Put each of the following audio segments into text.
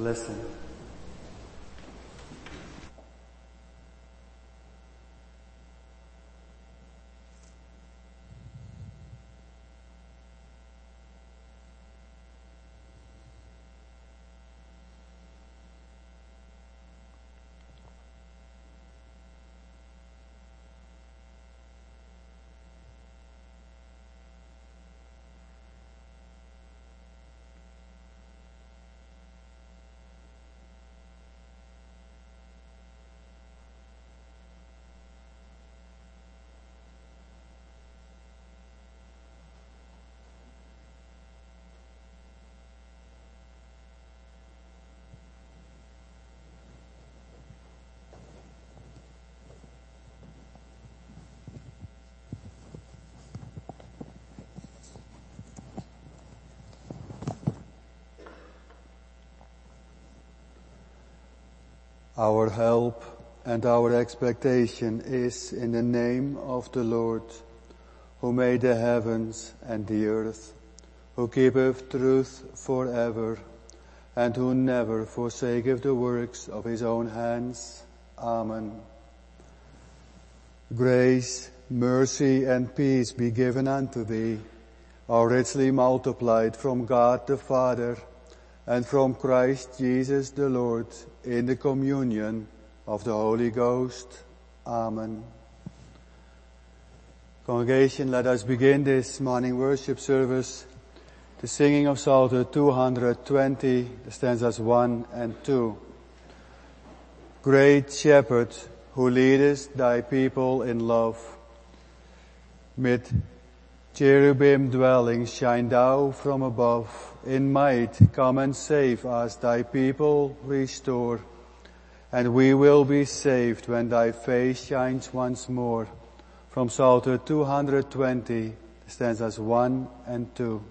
lesson. Our help and our expectation is in the name of the Lord, who made the heavens and the earth, who keepeth truth forever, and who never forsaketh the works of his own hands. Amen. Grace, mercy, and peace be given unto thee, are richly multiplied from God the Father, and from Christ Jesus the Lord, in the communion of the Holy Ghost. Amen. Congregation, let us begin this morning worship service, the singing of Psalter 220, the stanzas 1 and 2. Great Shepherd, who leadest thy people in love, mid cherubim dwelling shine thou from above. In might come and save us, thy people restore, and we will be saved when thy face shines once more. From Psalter 220, stanzas 1 and 2.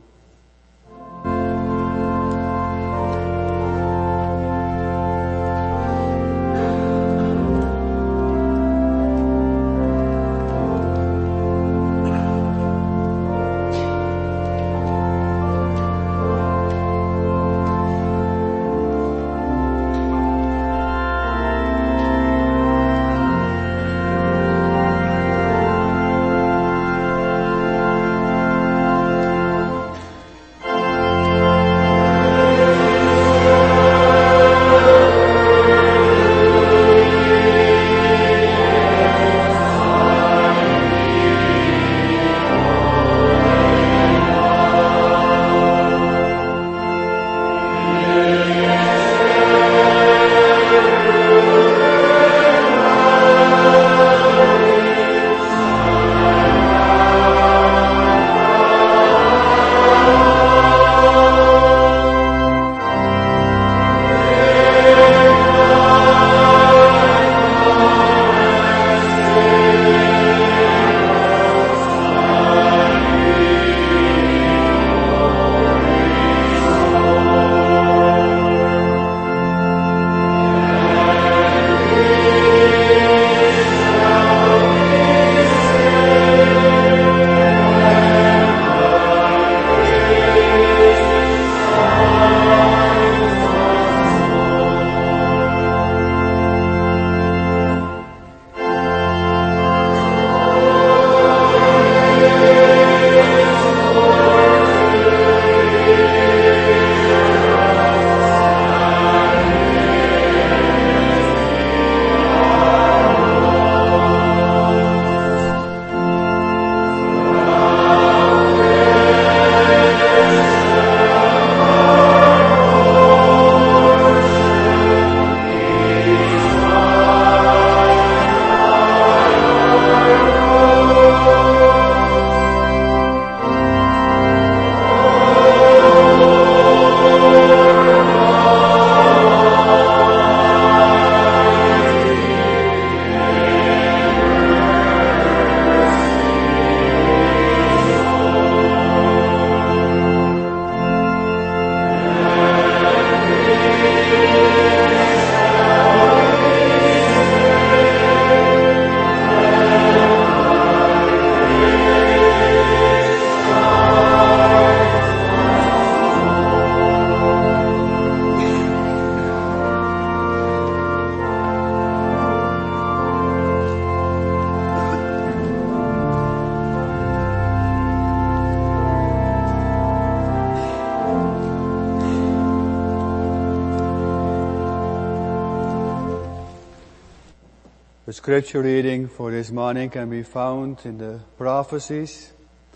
The scripture reading for this morning can be found in the prophecies.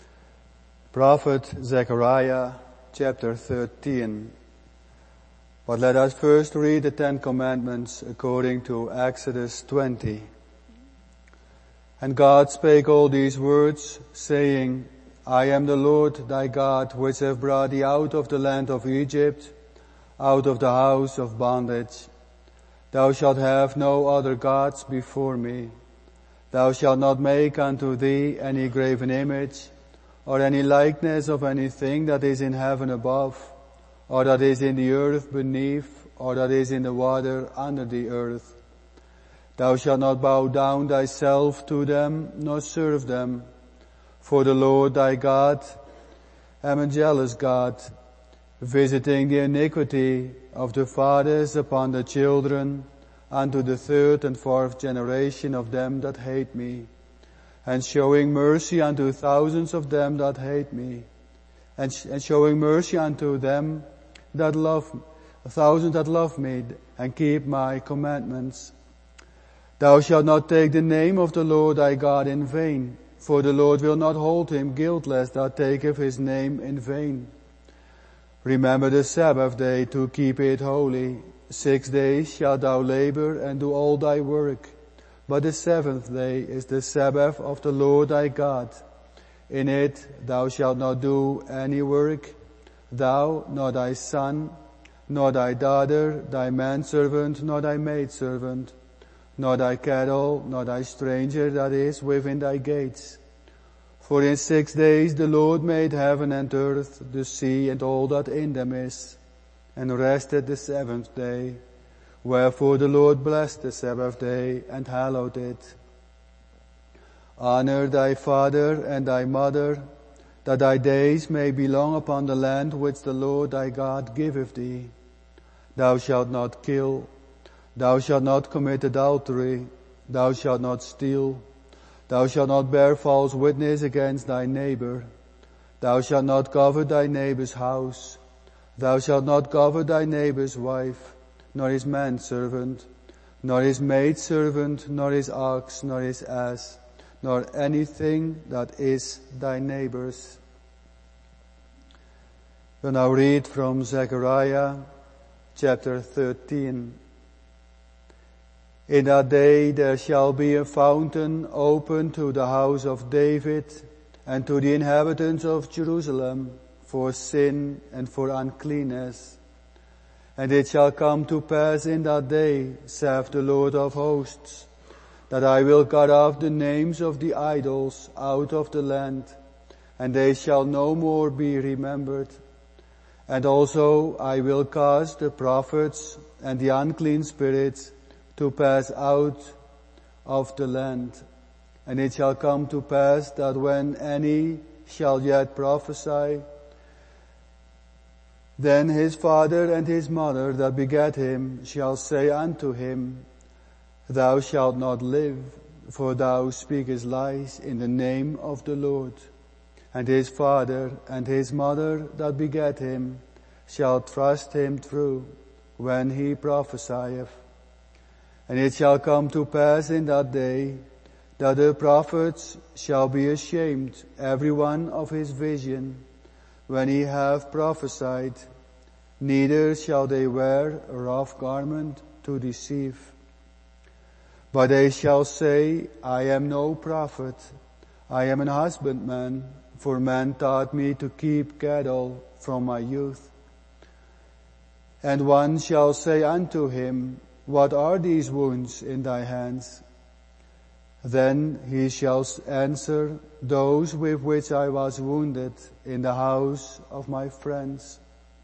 Prophet Zechariah, chapter 13. But let us first read the 10 Commandments according to Exodus 20. And God spake all these words, saying, I am the Lord thy God, which have brought thee out of the land of Egypt, out of the house of bondage. Thou shalt have no other gods before me. Thou shalt not make unto thee any graven image, or any likeness of anything that is in heaven above, or that is in the earth beneath, or that is in the water under the earth. Thou shalt not bow down thyself to them, nor serve them. For the Lord thy God am a jealous God, visiting the iniquity of the fathers upon the children, unto the third and fourth generation of them that hate me, and showing mercy unto thousands of them that hate me, and showing mercy unto them that love, thousands that love me, and keep my commandments. Thou shalt not take the name of the Lord thy God in vain, for the Lord will not hold him guiltless that taketh his name in vain. Remember the Sabbath day to keep it holy. 6 days shalt thou labor and do all thy work. But the seventh day is the Sabbath of the Lord thy God. In it thou shalt not do any work, thou, nor thy son, nor thy daughter, thy manservant, nor thy maidservant, nor thy cattle, nor thy stranger that is within thy gates. For in 6 days the Lord made heaven and earth, the sea and all that in them is, and rested the seventh day. Wherefore the Lord blessed the Sabbath day and hallowed it. Honor thy father and thy mother, that thy days may be long upon the land which the Lord thy God giveth thee. Thou shalt not kill. Thou shalt not commit adultery. Thou shalt not steal. Thou shalt not bear false witness against thy neighbor. Thou shalt not covet thy neighbor's house. Thou shalt not covet thy neighbor's wife, nor his manservant, nor his maidservant, nor his ox, nor his ass, nor anything that is thy neighbor's. We now read from Zechariah chapter 13. In that day there shall be a fountain open to the house of David and to the inhabitants of Jerusalem for sin and for uncleanness. And it shall come to pass in that day, saith the Lord of hosts, that I will cut off the names of the idols out of the land, and they shall no more be remembered. And also I will cause the prophets and the unclean spirits to pass out of the land. And it shall come to pass that when any shall yet prophesy, then his father and his mother that begat him shall say unto him, Thou shalt not live, for thou speakest lies in the name of the Lord. And his father and his mother that begat him shall thrust him through when he prophesieth. And it shall come to pass in that day that the prophets shall be ashamed, every one of his vision, when he hath prophesied, neither shall they wear a rough garment to deceive. But they shall say, I am no prophet, I am an husbandman, for man taught me to keep cattle from my youth. And one shall say unto him, What are these wounds in thy hands? Then he shall answer, Those with which I was wounded in the house of my friends.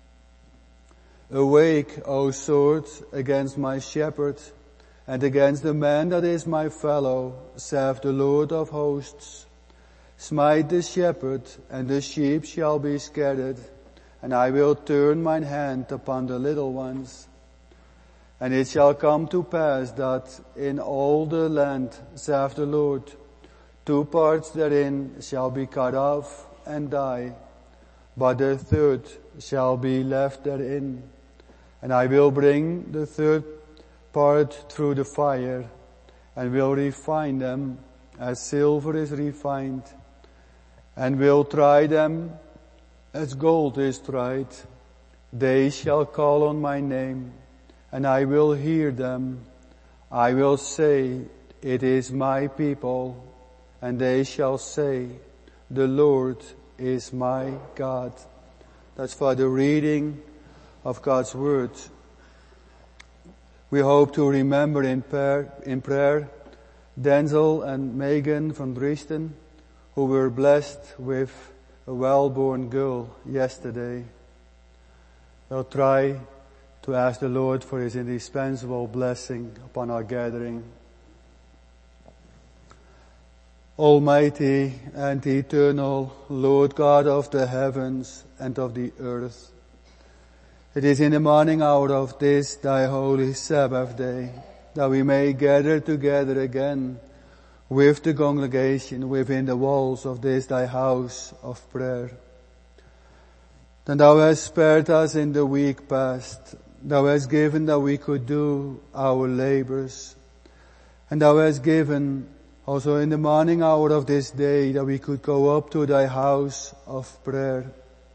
Awake, O sword, against my shepherd, and against the man that is my fellow, saith the Lord of hosts. Smite the shepherd, and the sheep shall be scattered, and I will turn mine hand upon the little ones. And it shall come to pass that in all the land, saith the Lord, 2 parts therein shall be cut off and die, but the third shall be left therein. And I will bring the third part through the fire, and will refine them as silver is refined, and will try them as gold is tried. They shall call on my name, and I will hear them. I will say, it is my people, and they shall say, the Lord is my God. That's for the reading of God's Word. We hope to remember in prayer Denzel and Megan from Dresden, who were blessed with a well-born girl yesterday. We'll try to ask the Lord for His indispensable blessing upon our gathering. Almighty and eternal Lord God of the heavens and of the earth, it is in the morning hour of this thy holy Sabbath day that we may gather together again with the congregation within the walls of this thy house of prayer. Then thou hast spared us in the week past. Thou hast given that we could do our labors. And thou hast given also in the morning hour of this day that we could go up to thy house of prayer.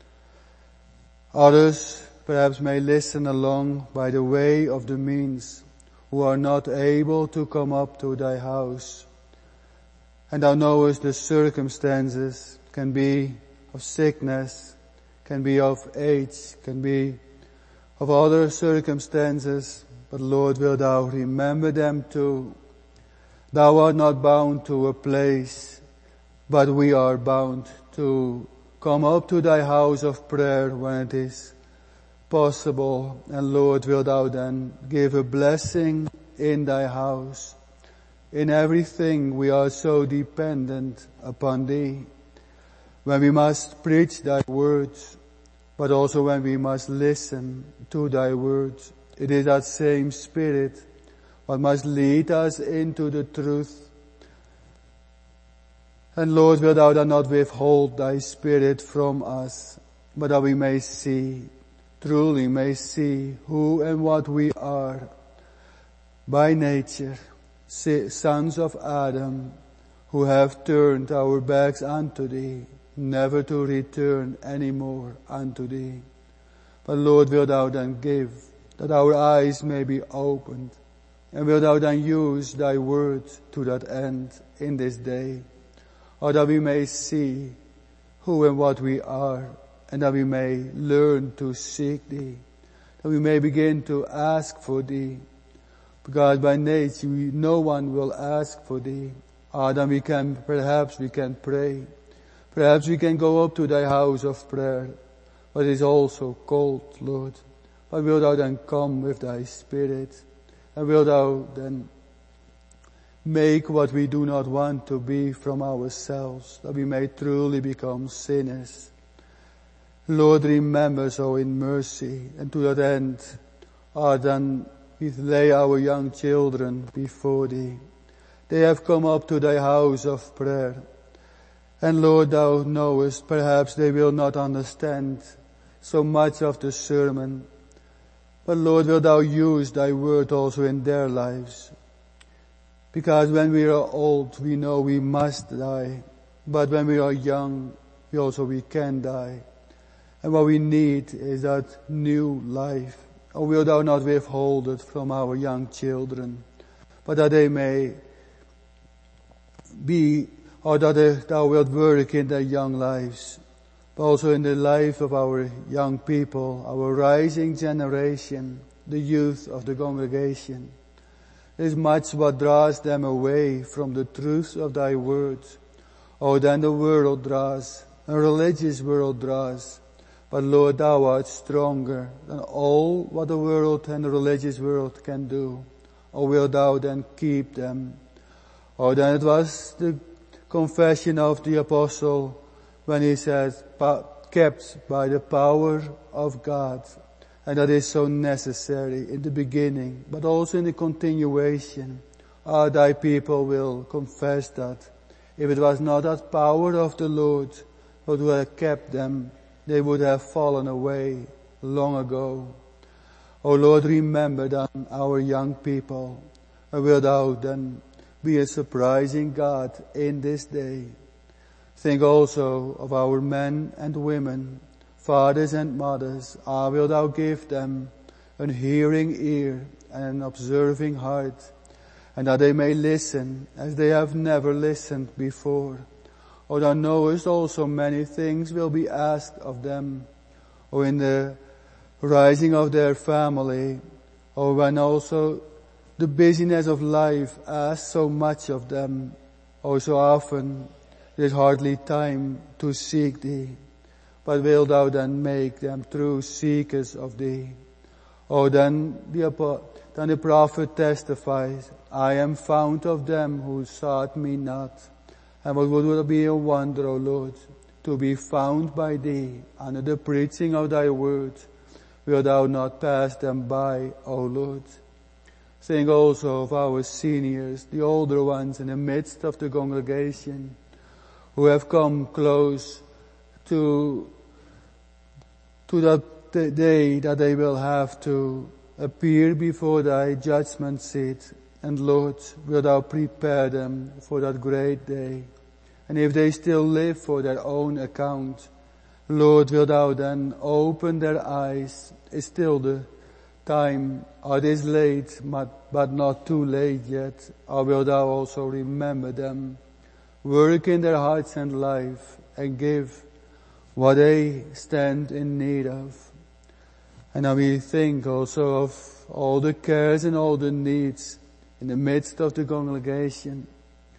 Others perhaps may listen along by the way of the means who are not able to come up to thy house. And thou knowest the circumstances, can be of sickness, can be of age, can be of other circumstances, but Lord, wilt thou remember them too. Thou art not bound to a place, but we are bound to come up to thy house of prayer when it is possible. And Lord, wilt thou then give a blessing in thy house. In everything we are so dependent upon thee. When we must preach thy words, but also when we must listen to thy words. It is that same Spirit what must lead us into the truth. And Lord, wilt thou then not withhold thy Spirit from us, but that we may see, truly may see who and what we are by nature, sons of Adam, who have turned our backs unto thee, never to return any more unto thee. But Lord, wilt thou then give that our eyes may be opened, and wilt thou then use thy word to that end in this day, or that we may see who and what we are, and that we may learn to seek thee, that we may begin to ask for thee, because by nature no one will ask for thee. Then perhaps we can pray. Perhaps we can go up to thy house of prayer, but it is also cold, Lord. But wilt thou then come with thy Spirit, and wilt thou then make what we do not want to be from ourselves, that we may truly become sinners. Lord, remember so in mercy, and to that end, then we lay our young children before thee. They have come up to thy house of prayer. And Lord, thou knowest, perhaps they will not understand so much of the sermon. But Lord, wilt thou use thy word also in their lives? Because when we are old, we know we must die. But when we are young, we can die. And what we need is that new life. Or wilt thou not withhold it from our young children, but that they may be, or that thou wilt work in their young lives, but also in the life of our young people, our rising generation, the youth of the congregation. There is much what draws them away from the truth of thy words. Oh, then the world draws, a religious world draws. But Lord, thou art stronger than all what the world and the religious world can do. Or wilt thou then keep them? Or then it was the confession of the apostle when he said, kept by the power of God. And that is so necessary in the beginning, but also in the continuation. Thy people will confess that. If it was not that power of the Lord who would have kept them, they would have fallen away long ago. O Lord, remember then our young people. And wilt thou then be a surprising God in this day. Think also of our men and women, fathers and mothers. Wilt thou give them an hearing ear and an observing heart, and that they may listen as they have never listened before. O thou knowest also many things will be asked of them, or in the rising of their family, or when also the busyness of life asks so much of them, or so often there is hardly time to seek thee. But wilt thou then make them true seekers of thee? Oh, then the prophet testifies, I am found of them who sought me not. And what would be a wonder, O Lord, to be found by thee under the preaching of thy word. Wilt thou not pass them by, O Lord? Think also of our seniors, the older ones in the midst of the congregation, who have come close to that day that they will have to appear before thy judgment seat. And Lord, wilt thou prepare them for that great day? And if they still live for their own account, Lord, wilt thou then open their eyes? Is still the time, it is late, but not too late yet. Or wilt thou also remember them? Work in their hearts and life, and give what they stand in need of. And now we think also of all the cares and all the needs in the midst of the congregation.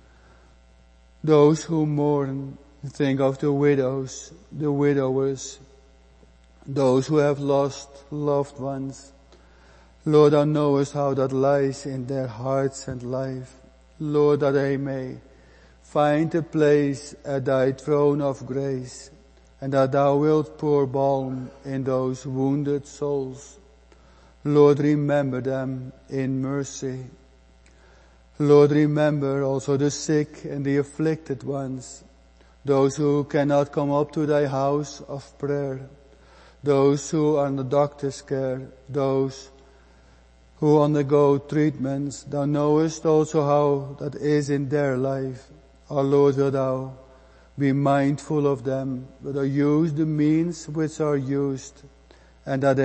Those who mourn, think of the widows, the widowers, those who have lost loved ones. Lord, thou knowest how that lies in their hearts and life. Lord, that they may find a place at thy throne of grace, and that thou wilt pour balm in those wounded souls. Lord, remember them in mercy. Lord, remember also the sick and the afflicted ones, those who cannot come up to thy house of prayer, those who are in the doctor's care, those who undergo treatments. Thou knowest also how that is in their life. Our Lord, wilt thou be mindful of them, wilt thou use the means which are used, and that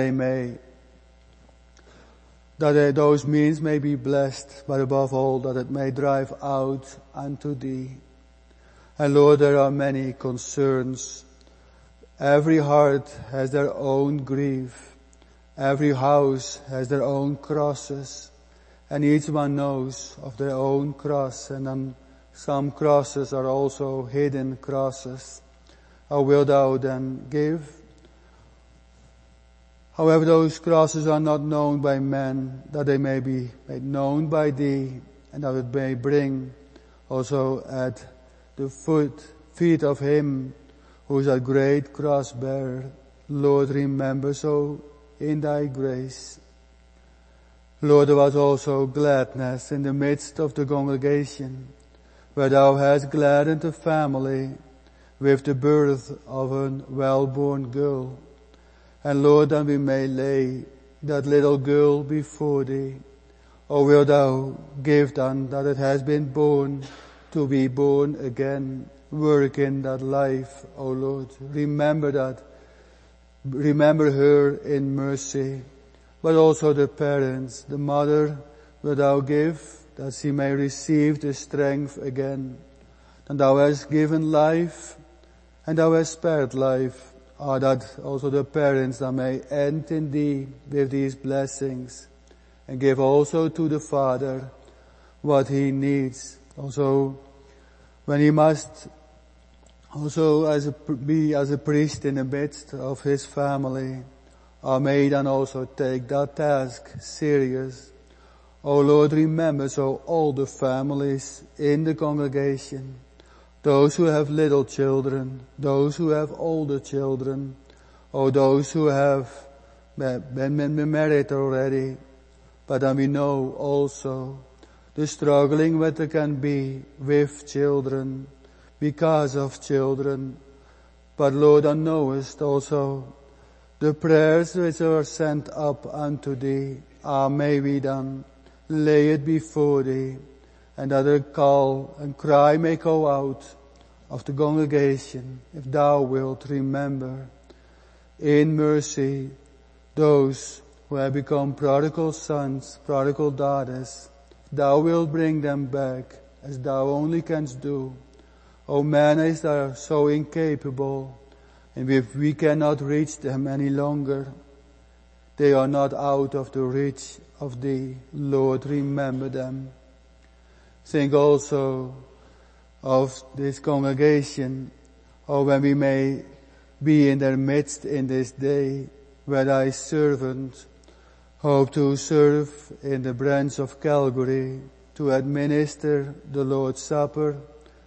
those means may be blessed, but above all, that it may drive out unto thee. And Lord, there are many concerns. Every heart has their own grief. Every house has their own crosses. And each one knows of their own cross. And then some crosses are also hidden crosses. How wilt thou then give? However, those crosses are not known by men, that they may be made known by thee, and that it may bring also at the feet of him who is a great cross bearer. Lord, remember so in thy grace. Lord, there was also gladness in the midst of the congregation, where thou hast gladdened the family with the birth of a well-born girl. And Lord, that we may lay that little girl before thee. O wilt thou give then that it has been born to be born again. Work in that life, O Lord. Remember that. Remember her in mercy. But also the parents, the mother, wilt thou give that she may receive the strength again. And thou hast given life, and thou hast spared life. That also the parents that may end in thee with these blessings, and give also to the father what he needs. Also, when he must also be as a priest in the midst of his family, may then also take that task serious. O Lord, remember so all the families in the congregation, those who have little children, those who have older children, or those who have been married already. But then we know also the struggling that there can be with children, because of children. But Lord, thou knowest also the prayers which are sent up unto thee. May we then lay it before thee, and that a call and cry may go out of the congregation, if thou wilt remember in mercy those who have become prodigal sons, prodigal daughters. Thou wilt bring them back as thou only canst do. O man, is thou so incapable, and if we cannot reach them any longer, they are not out of the reach of thee. Lord, remember them. Think also of this congregation, or when we may be in their midst in this day, where thy servant hope to serve in the branch of Calvary, to administer the Lord's Supper.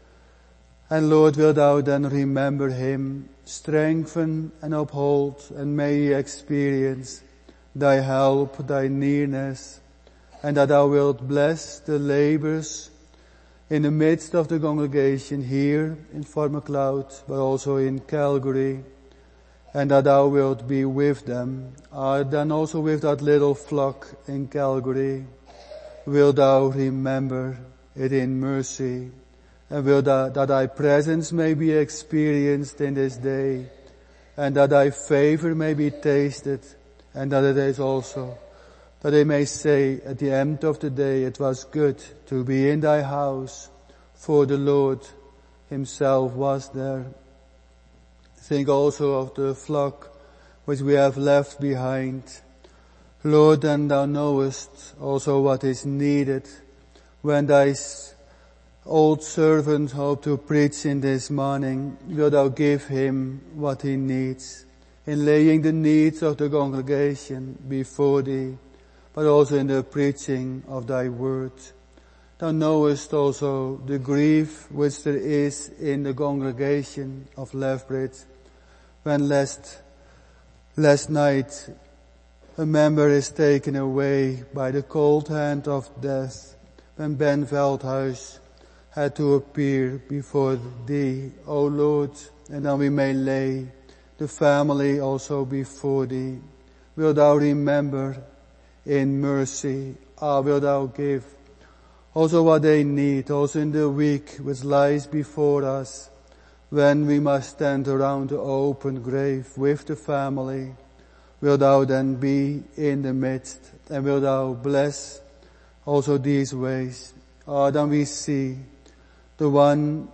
And Lord, wilt thou then remember him, strengthen and uphold, and may he experience thy help, thy nearness, and that thou wilt bless the labors in the midst of the congregation here in Fort Macleod, but also in Calgary, and that thou wilt be with them, then also with that little flock in Calgary. Wilt thou remember it in mercy, and will that thy presence may be experienced in this day, and that thy favor may be tasted, and that it is also, that they may say at the end of the day, it was good to be in thy house, for the Lord himself was there. Think also of the flock which we have left behind. Lord, and thou knowest also what is needed when thy old servant hope to preach in this morning. Wilt thou give him what he needs in laying the needs of the congregation before thee, but also in the preaching of thy word. Thou knowest also the grief which there is in the congregation of Lethbridge, when last night a member is taken away by the cold hand of death, when Ben Veldhuis had to appear before thee, O Lord, and then we may lay the family also before thee. Wilt thou remember in mercy? Wilt thou give also what they need, also in the week which lies before us, when we must stand around the open grave with the family. Wilt thou then be in the midst, and wilt thou bless also these ways? Then we see the one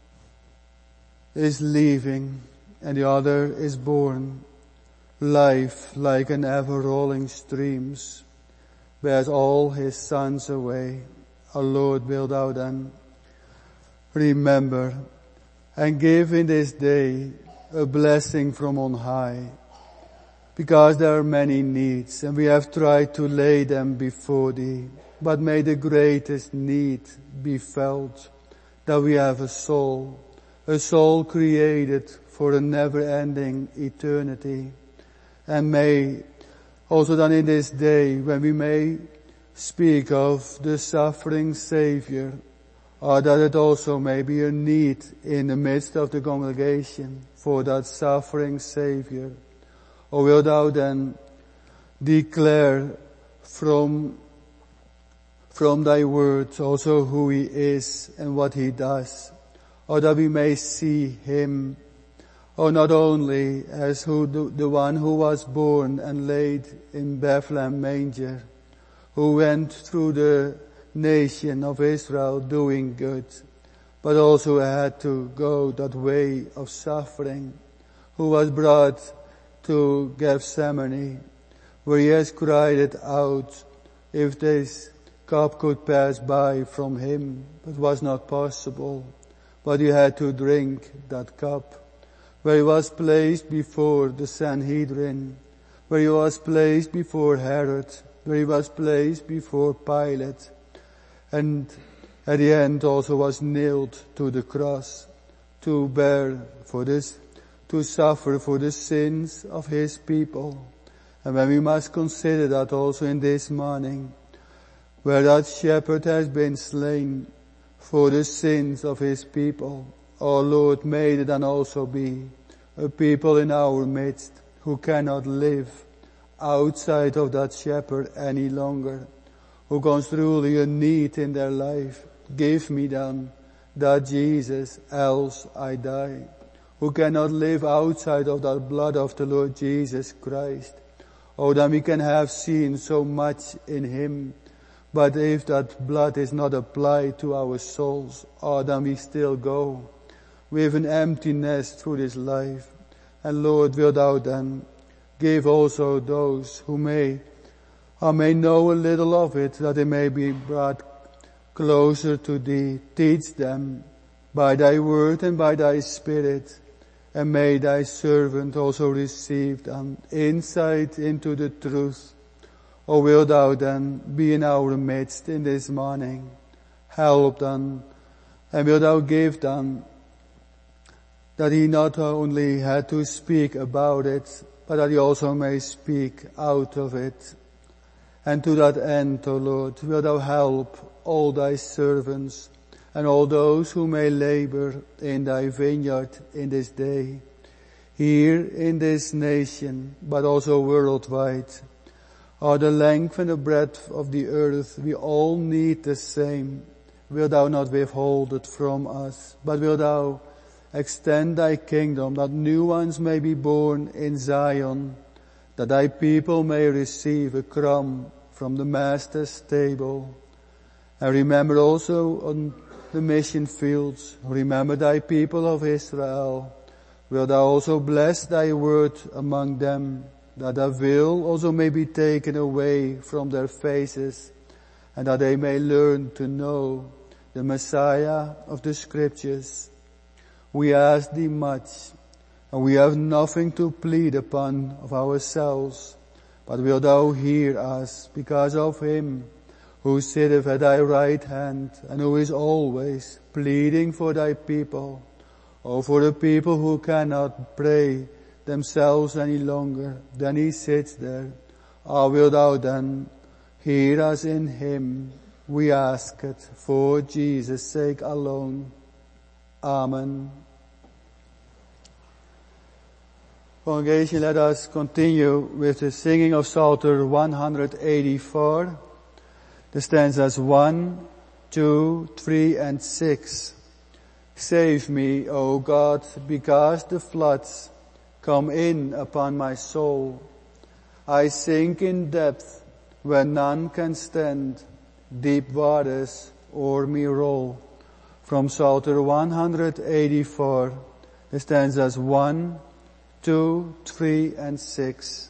is leaving and the other is born. Life, like an ever-rolling streams, bears all his sons away. O Lord, wilt thou then remember and give in this day a blessing from on high, because there are many needs and we have tried to lay them before thee, but may the greatest need be felt, that we have a soul created for a never-ending eternity. And may also then in this day, when we may speak of the suffering Savior, that it also may be a need in the midst of the congregation for that suffering Savior. Or wilt thou then declare from thy words also who he is and what he does, or that we may see him, or not only as the one who was born and laid in Bethlehem manger, who went through the nation of Israel doing good, but also had to go that way of suffering, who was brought to Gethsemane, where he has cried it out, if this cup could pass by from him, but was not possible, but he had to drink that cup, where he was placed before the Sanhedrin, where he was placed before Herod, where he was placed before Pilate, and at the end also was nailed to the cross to suffer for the sins of his people. And when we must consider that also in this morning, where that shepherd has been slain for the sins of his people, oh Lord, may it then also be a people in our midst who cannot live outside of that shepherd any longer, who goes truly a need in their life, give me then that Jesus, else I die. Who cannot live outside of that blood of the Lord Jesus Christ. Oh, then we can have seen so much in Him. But if that blood is not applied to our souls, oh, then we still go with an emptiness through this life. And Lord, wilt thou then give also those who may know a little of it, that they may be brought closer to Thee. Teach them by Thy word and by Thy Spirit, and may Thy servant also receive an insight into the truth. O wilt Thou then be in our midst in this morning? Help then, and wilt Thou give then that he not only had to speak about it, but that he also may speak out of it. And to that end, O Lord, wilt Thou help all Thy servants and all those who may labor in Thy vineyard in this day, here in this nation, but also worldwide. Oh, the length and the breadth of the earth, we all need the same. Wilt Thou not withhold it from us, but wilt Thou extend Thy kingdom, that new ones may be born in Zion, that Thy people may receive a crumb from the Master's table. And remember also on the mission fields, remember Thy people of Israel. Wilt Thou also bless Thy word among them, that Thy will also may be taken away from their faces, and that they may learn to know the Messiah of the Scriptures. We ask Thee much, and we have nothing to plead upon of ourselves, but wilt Thou hear us because of Him who sitteth at Thy right hand, and who is always pleading for Thy people, or for the people who cannot pray themselves any longer. Then He sits there. Oh, wilt Thou then hear us in Him? We ask it for Jesus' sake alone. Amen. Congregation, let us continue with the singing of Psalter 184. The stanzas 1, 2, 3, and 6. Save me, O God, because the floods come in upon my soul. I sink in depth where none can stand. Deep waters o'er me roll. From Psalter 184, the stanzas 1, 2, 3, and 6.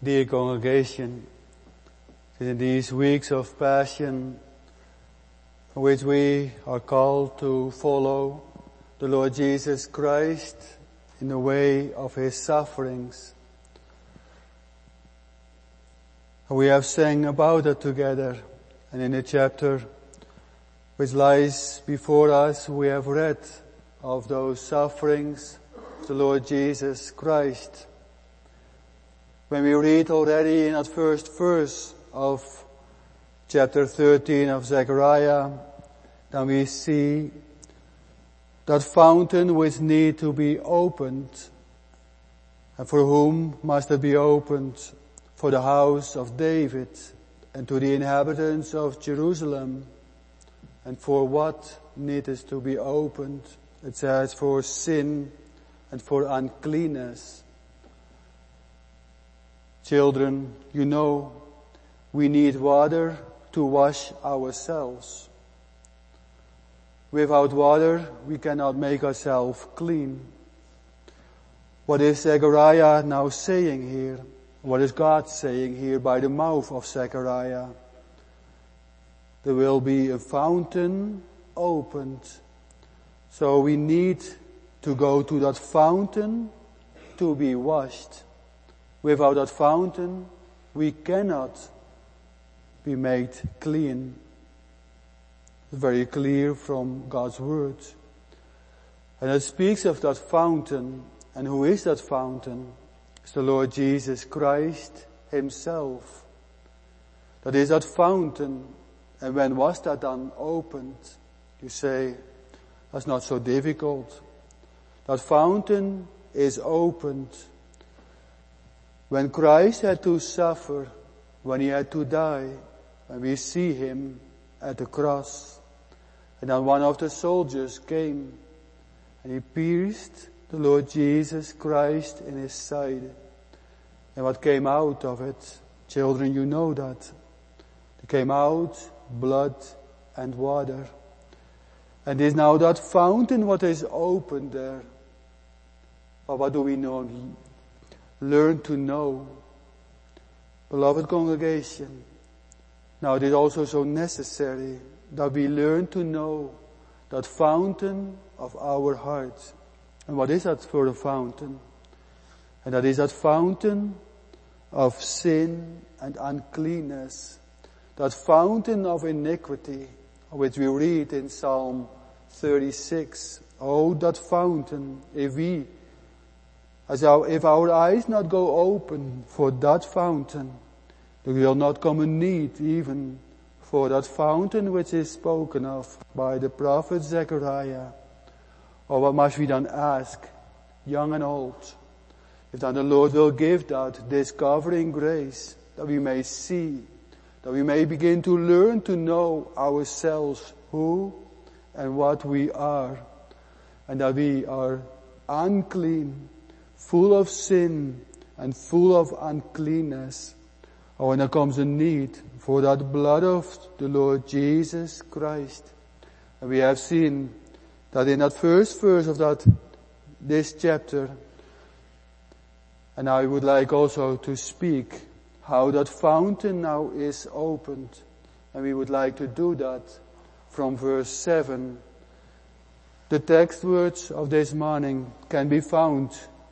Dear congregation, in these weeks of Passion, in which we are called to follow the Lord Jesus Christ in the way of His sufferings. We have sang about it together, and in the chapter which lies before us, we have read of those sufferings of the Lord Jesus Christ. When we read already in that first verse of chapter 13 of Zechariah, then we see that fountain which need to be opened. And for whom must it be opened? For the house of David and to the inhabitants of Jerusalem. And for what needeth to be opened? It says for sin and for uncleanness. Children, you know, we need water to wash ourselves. Without water, we cannot make ourselves clean. What is Zechariah now saying here? What is God saying here by the mouth of Zechariah? There will be a fountain opened. So we need to go to that fountain to be washed. Without that fountain, we cannot be made clean. It's very clear from God's word. And it speaks of that fountain. And who is that fountain? It's the Lord Jesus Christ Himself. That is that fountain. And when was that then opened? You say, that's not so difficult. That fountain is opened when Christ had to suffer, when He had to die, when we see Him at the cross. And then one of the soldiers came and he pierced the Lord Jesus Christ in His side. And what came out of it? Children, you know that. There came out blood and water. And is now that fountain what is opened there. But what do we know? Learn to know. Beloved congregation, now it is also so necessary that we learn to know that fountain of our heart. And what is that for a fountain? And that is that fountain of sin and uncleanness. That fountain of iniquity, which we read in Psalm 36. Oh, that fountain, if our eyes not go open for that fountain, there will not come a need even for that fountain which is spoken of by the prophet Zechariah. Or what must we then ask, young and old? If then the Lord will give that discovering grace, that we may see, that we may begin to learn to know ourselves who and what we are, and that we are unclean, full of sin and full of uncleanness. Oh, and there comes a need for that blood of the Lord Jesus Christ. And we have seen that in that first verse of this chapter, and I would like also to speak how that fountain now is opened. And we would like to do that from verse 7. The text words of this morning can be found.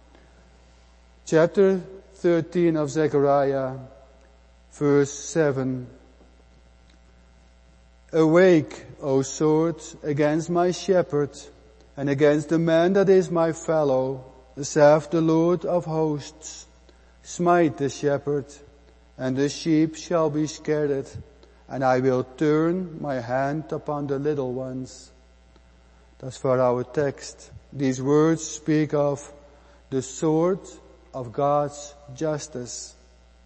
Chapter 13 of Zechariah, verse 7. Awake, O sword, against my shepherd, and against the man that is my fellow, saith the Lord of hosts. Smite the shepherd, and the sheep shall be scattered, and I will turn my hand upon the little ones. That's for our text. These words speak of the sword of God's justice.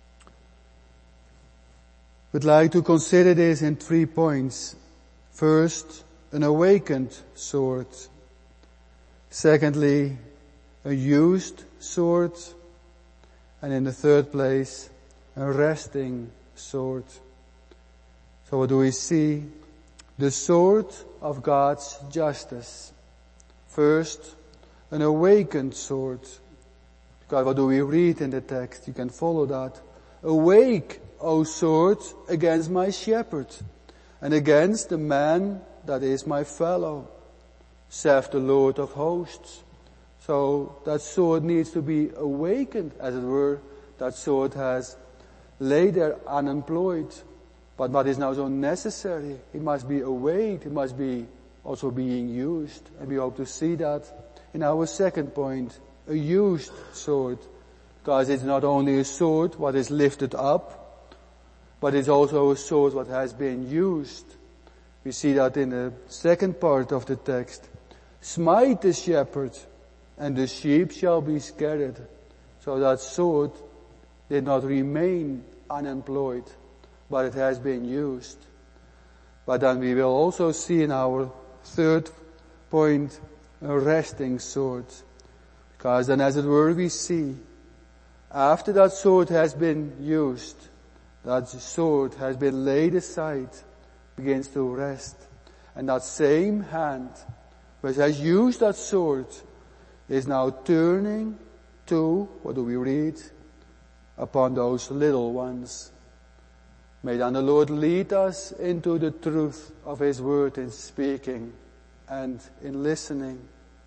We'd like to consider this in 3 points. First, an awakened sword. Secondly, a used sword. And in the third place, a resting sword. So what do we see? The sword of God's justice. First, an awakened sword. Because what do we read in the text? You can follow that. Awake, O sword, against my shepherd, and against the man that is my fellow, saith the Lord of hosts. So that sword needs to be awakened, as it were. That sword has lay there unemployed. But what is now so necessary? It must be awake, it must be also being used. And we hope to see that in our second point, a used sword. Because it's not only a sword what is lifted up, but it's also a sword what has been used. We see that in the second part of the text. Smite the shepherd, and the sheep shall be scattered. So that sword did not remain unemployed, but it has been used. But then we will also see in our third point a resting sword. Because then, as it were, we see after that sword has been used, that sword has been laid aside, begins to rest. And that same hand which has used that sword is now turning to, what do we read? Upon those little ones. May then the Lord lead us into the truth of His word in speaking and in listening.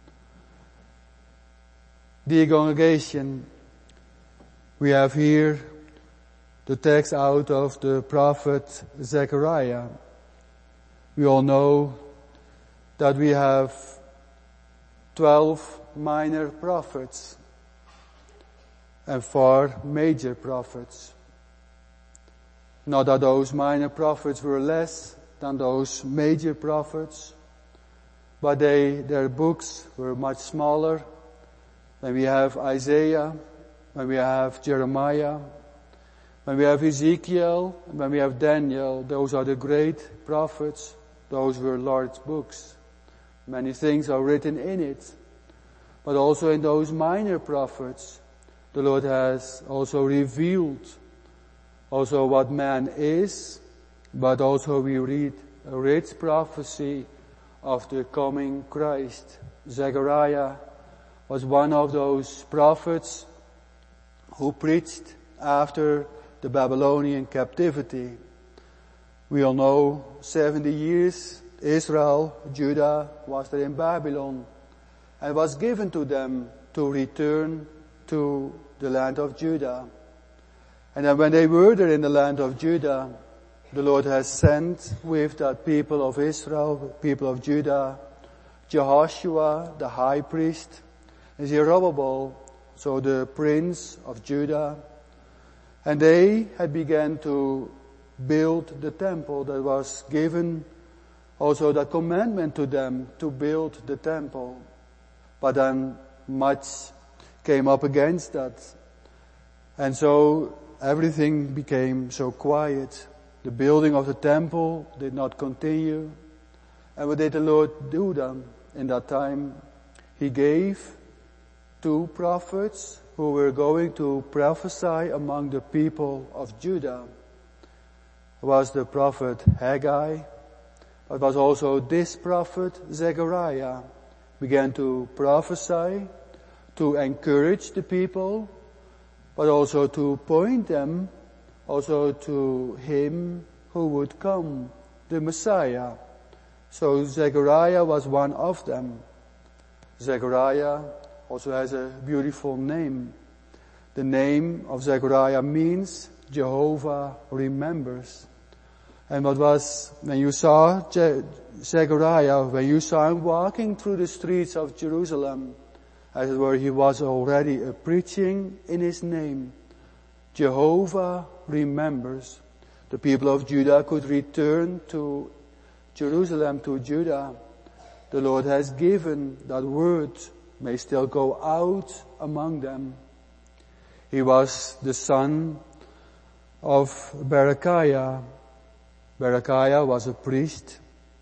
Dear congregation, we have here the text out of the prophet Zechariah. We all know that we have 12 minor prophets and 4 major prophets. Not that those minor prophets were less than those major prophets, but their books were much smaller. When we have Isaiah, when we have Jeremiah, when we have Ezekiel, and when we have Daniel, those are the great prophets. Those were large books. Many things are written in it. But also in those minor prophets, the Lord has also revealed also what man is, but also we read a rich prophecy of the coming Christ. Zechariah was one of those prophets who preached after the Babylonian captivity. We all know 70 years Israel, Judah was there in Babylon, and was given to them to return to the land of Judah. And then when they were there in the land of Judah, the Lord has sent with that people of Israel, people of Judah, Jehoshua, the high priest, and Zerubbabel, so the prince of Judah. And they had begun to build the temple that was given, also the commandment to them to build the temple. But then much came up against that. And so everything became so quiet. The building of the temple did not continue. And what did the Lord do then in that time? He gave 2 prophets who were going to prophesy among the people of Judah. It was the prophet Haggai, but it was also this prophet Zechariah began to prophesy, to encourage the people, but also to point them also to Him who would come, the Messiah. So Zechariah was one of them. Zechariah also has a beautiful name. The name of Zechariah means Jehovah remembers. And what was, when you saw Zechariah, when you saw him walking through the streets of Jerusalem, as it were, he was already preaching in his name. Jehovah remembers. The people of Judah could return to Jerusalem, to Judah. The Lord has given that word may still go out among them. He was the son of Berechiah. Berechiah was a priest.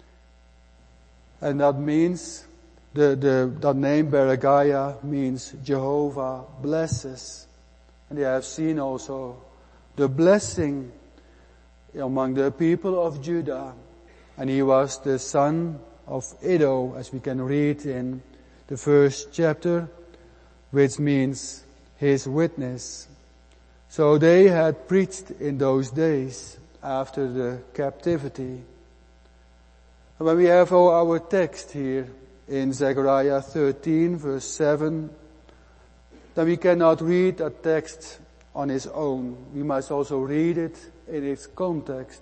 And that means, that name Berechiah means Jehovah blesses. And they have seen also the blessing among the people of Judah. And he was the son of Iddo, as we can read in the first chapter, which means his witness. So they had preached in those days after the captivity. And when we have our text here in Zechariah 13 verse 7, then we cannot read that text on its own. We must also read it in its context.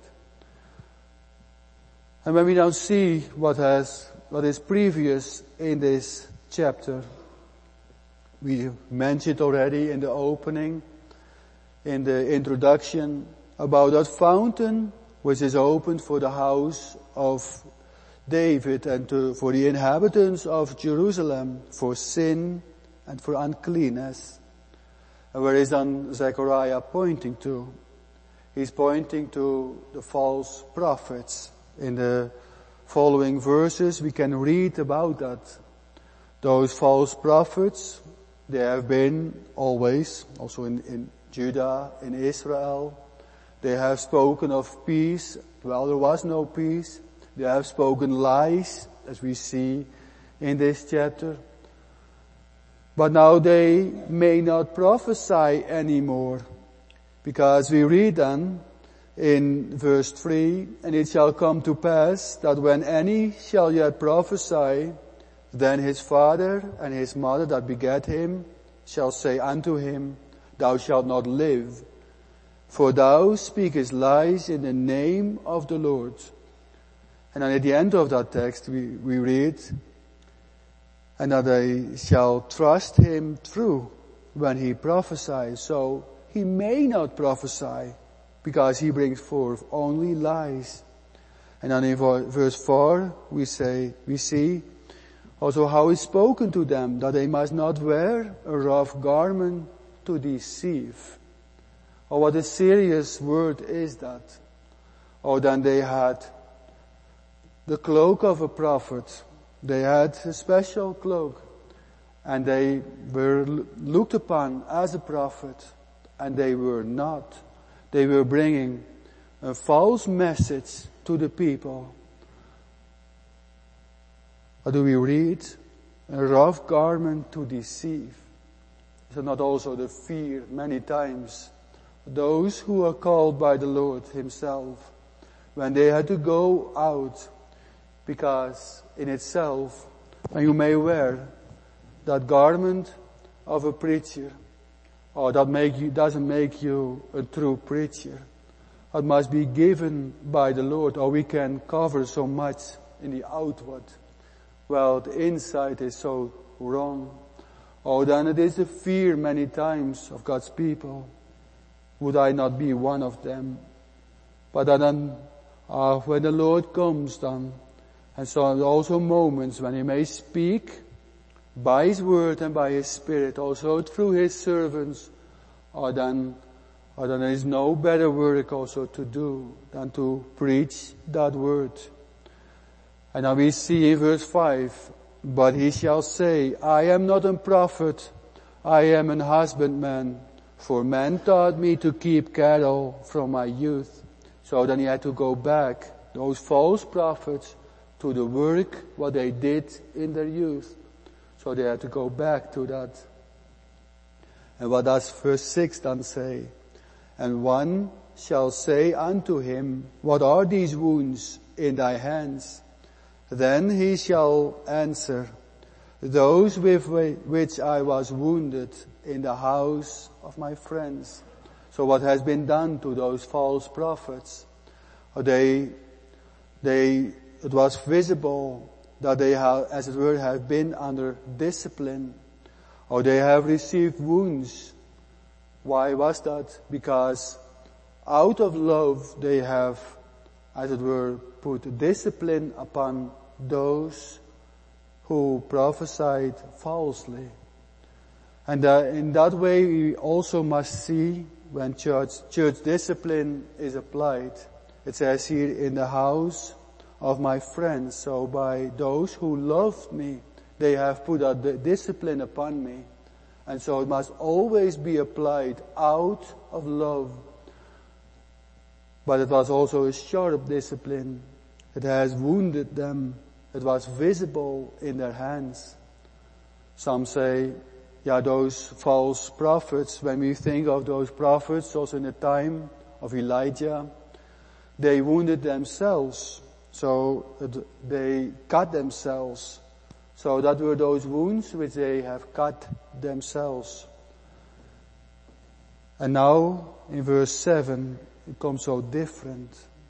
And when we now see what is previous in this chapter, we mentioned already in the opening, in the introduction, about that fountain which is opened for the house of David and for the inhabitants of Jerusalem, for sin and for uncleanness. And where is then Zechariah pointing to? He's pointing to the false prophets. In the following verses we can read about that. Those false prophets, they have been always, also in Judah, in Israel. They have spoken of peace. Well, there was no peace. They have spoken lies, as we see in this chapter. But now they may not prophesy anymore. Because we read then in verse 3, and it shall come to pass that when any shall yet prophesy, then his father and his mother that begat him shall say unto him, Thou shalt not live, for thou speakest lies in the name of the Lord. And then at the end of that text we read, and that they shall trust him true when he prophesies. So he may not prophesy, because he brings forth only lies. And then in verse 4 we see also how it's spoken to them, that they must not wear a rough garment to deceive. Oh, what a serious word is that. Oh, then they had the cloak of a prophet. They had a special cloak, and they were looked upon as a prophet, and they were not. They were bringing a false message to the people. What do we read? A rough garment to deceive. Is it not also the fear many times? Those who are called by the Lord himself, when they had to go out, because in itself, and you may wear that garment of a preacher, or that doesn't make you a true preacher. It must be given by the Lord, or we can cover so much in the outward. Well, the inside is so wrong. Oh, then it is the fear many times of God's people. Would I not be one of them? But then, when the Lord comes then, and so also moments when he may speak by his word and by his spirit, also through his servants, or then there is no better work also to do than to preach that word. And now we see in verse 5, But he shall say, I am not a prophet, I am an husbandman, for men taught me to keep cattle from my youth. So then he had to go back, those false prophets, to the work what they did in their youth. So they had to go back to that. And what does verse 6 then say? And one shall say unto him, What are these wounds in thy hands? Then he shall answer, Those with which I was wounded in the house of my friends. So what has been done to those false prophets? It was visible that they have, as it were, have been under discipline, or they have received wounds. Why was that? Because out of love they have, as it were, put discipline upon those who prophesied falsely. And in that way we also must see when church discipline is applied. It says here, in the house of my friends. So by those who loved me, they have put a discipline upon me. And so it must always be applied out of love. But it was also a sharp discipline. It has wounded them. It was visible in their hands. Some say those false prophets, when we think of those prophets, also in the time of Elijah, they wounded themselves. So they cut themselves. So that were those wounds which they have cut themselves. And now, in verse 7, it comes so different.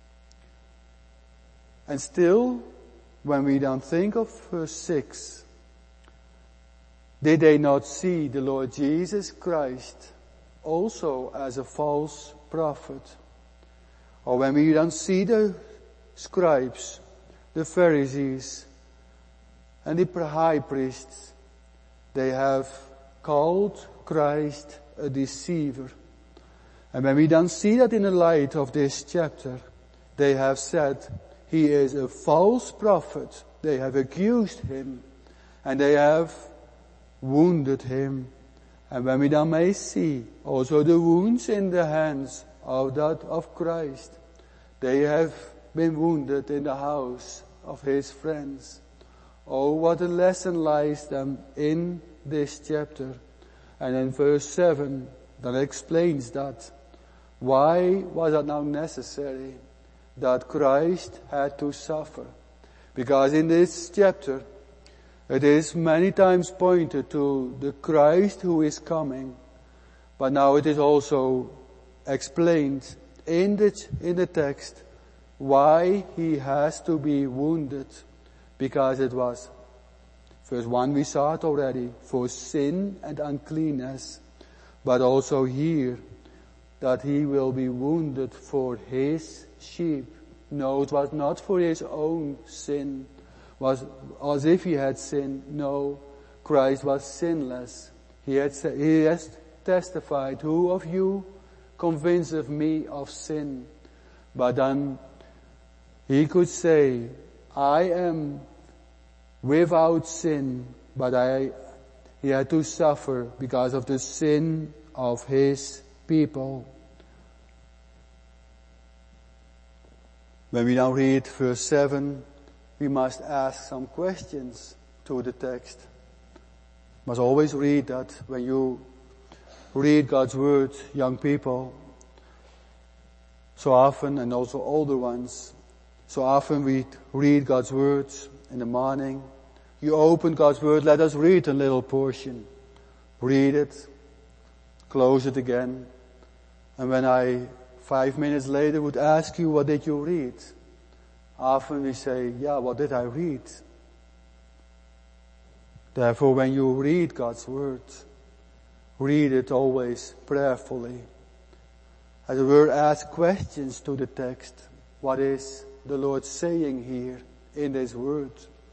And still, when we don't think of verse 6, did they not see the Lord Jesus Christ also as a false prophet? Or when we don't see the scribes, the Pharisees, and the high priests, they have called Christ a deceiver. And when we don't see that in the light of this chapter, they have said he is a false prophet. They have accused him, and they have wounded him. And when we then may see also the wounds in the hands of that of Christ, they have been wounded in the house of his friends. Oh, what a lesson lies then in this chapter. And in verse 7, that explains that. Why was it now necessary that Christ had to suffer? Because in this chapter, it is many times pointed to the Christ who is coming, but now it is also explained in the text why he has to be wounded. Because it was, verse 1 we saw it already, for sin and uncleanness, but also here that he will be wounded for his sheep. No, it was not for his own sin. Was as if he had sinned. No, Christ was sinless. He has testified, who of you convinceth me of sin? But then he could say, I am without sin, but he had to suffer because of the sin of his people. When we now read verse 7, we must ask some questions to the text. Must always read that when you read God's word, young people, so often, and also older ones, so often we read God's words in the morning. You open God's word, let us read a little portion. Read it, close it again. And when 5 minutes later would ask you, what did you read? Often we say, what did I read? Therefore, when you read God's word, read it always prayerfully. As it were, ask questions to the text. What is the Lord saying here in this word?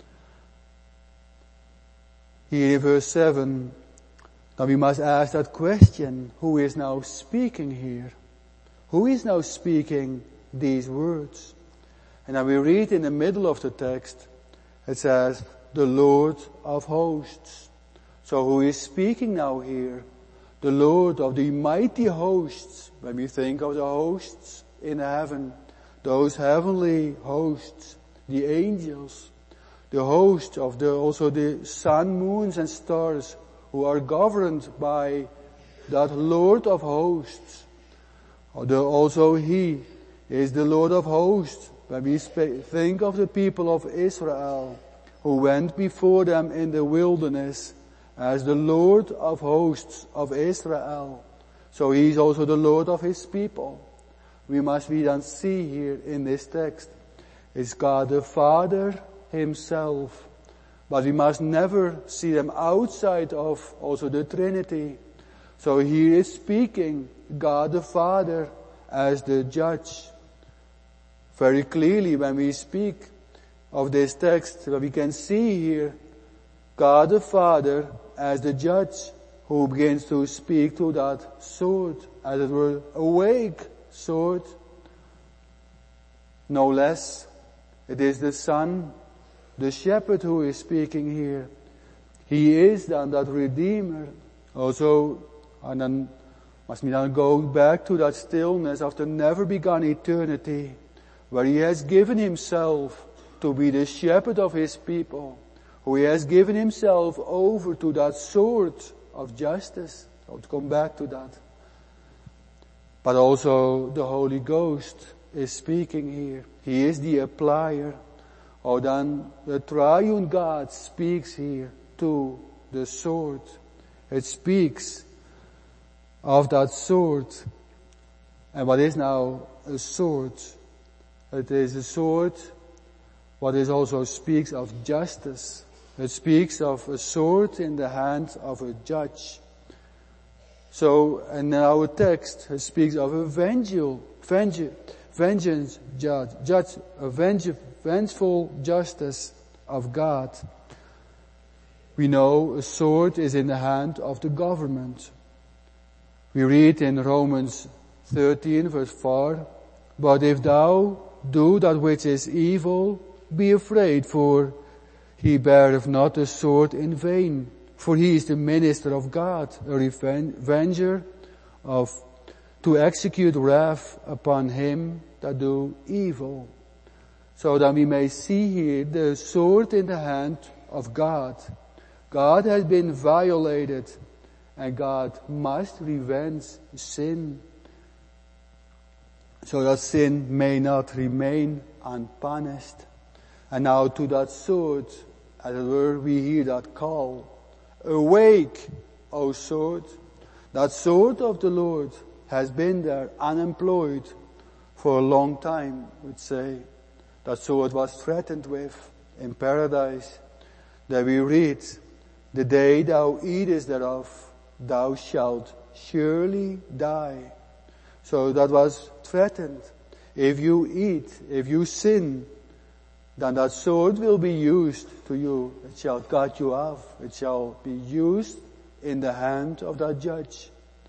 Here in verse 7, now we must ask that question, who is now speaking here? Who is now speaking these words? And then we read in the middle of the text, it says, the Lord of hosts. So who is speaking now here? The Lord of the mighty hosts. When we think of the hosts in heaven, those heavenly hosts, the angels, the host of also the sun, moons and stars who are governed by that Lord of hosts. Also he is the Lord of hosts. When we think of the people of Israel who went before them in the wilderness as the Lord of hosts of Israel. So he is also the Lord of his people. We then see here in this text is God the Father himself. But we must never see them outside of also the Trinity. So he is speaking God the Father as the judge. Very clearly when we speak of this text, we can see here God the Father as the judge who begins to speak to that sword, as it were, awake sword. No less, it is the Son, the shepherd who is speaking here. He is then that Redeemer. Also, and then must we now go back to that stillness of the never begun eternity, where he has given himself to be the shepherd of his people, who he has given himself over to that sword of justice. I'll come back to that. But also the Holy Ghost is speaking here. He is the applier. Or then the triune God speaks here to the sword. It speaks of that sword. And what is now a sword? It is a sword what is also speaks of justice. It speaks of a sword in the hand of a judge. So, in our text, it speaks of a vengeance judge, a vengeful justice of God. We know a sword is in the hand of the government. We read in Romans 13 verse 4, "But if thou do that which is evil, be afraid, for he beareth not the sword in vain. For he is the minister of God, a revenger to execute wrath upon him that do evil." So that we may see here the sword in the hand of God. God has been violated, and God must revenge sin, so that sin may not remain unpunished. And now to that sword, as it were, we hear that call. "Awake, O sword." That sword of the Lord has been there unemployed for a long time, we'd say. That sword was threatened with in paradise. There we read, "The day thou eatest thereof, thou shalt surely die." So that was threatened. If you eat, if you sin, then that sword will be used to you. It shall cut you off. It shall be used in the hand of that judge.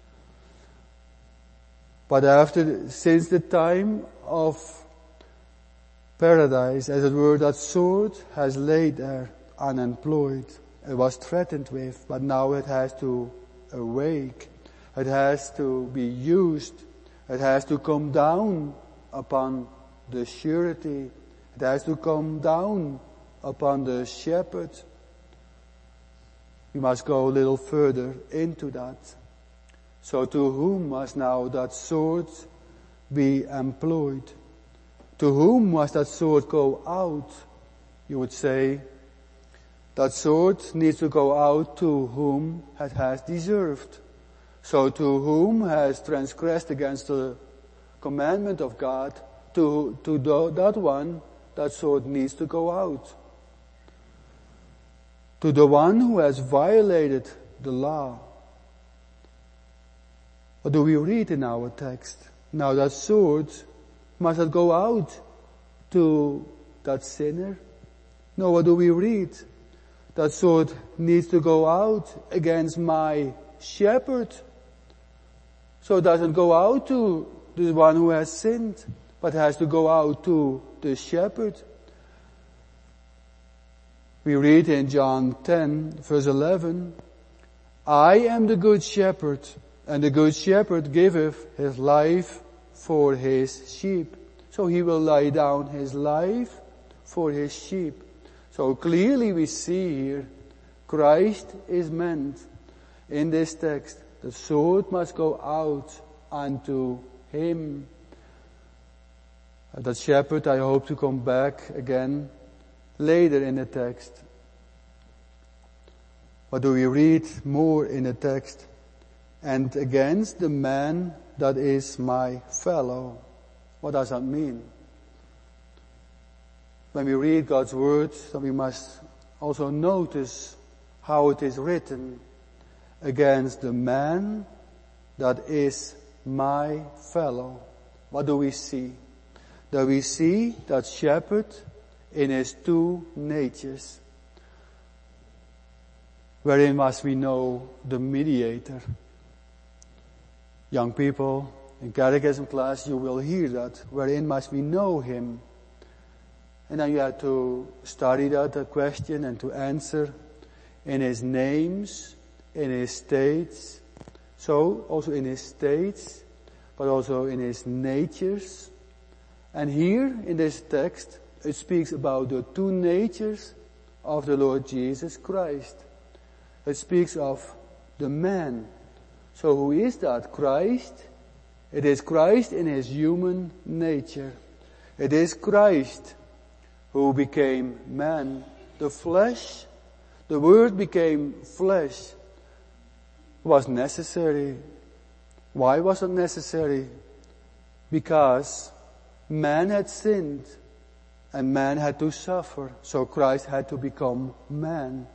But since the time of paradise, as it were, that sword has laid there unemployed. It was threatened with, but now it has to awake. It has to be used. It has to come down upon the surety. It has to come down upon the shepherd. We must go a little further into that. So to whom must now that sword be employed? To whom must that sword go out? You would say, that sword needs to go out to whom it has deserved. So to whom has transgressed against the commandment of God, to that one, that sword needs to go out. To the one who has violated the law. What do we read in our text? Now that sword, must it go out to that sinner? No, what do we read? That sword needs to go out against my shepherd. So it doesn't go out to the one who has sinned, but has to go out to the shepherd. We read in John 10 verse 11, "I am the good shepherd, and the good shepherd giveth his life for his sheep." So he will lay down his life for his sheep. So clearly we see here, Christ is meant in this text. The sword must go out unto him. That shepherd, I hope to come back again later in the text. What do we read more in the text? "And against the man that is my fellow." What does that mean? When we read God's word, we must also notice how it is written. "Against the man that is my fellow." What do we see? That we see that shepherd in his two natures. Wherein must we know the mediator? Young people, in catechism class you will hear that. Wherein must we know him? And then you have to study that question and to answer in his names, in his states. So also in his states, but also in his natures. And here in this text, it speaks about the two natures of the Lord Jesus Christ. It speaks of the man. So who is that? Christ. It is Christ in his human nature. It is Christ who became man. The flesh, the Word became flesh, was necessary. Why was it necessary? Because man had sinned and man had to suffer. So Christ had to become man.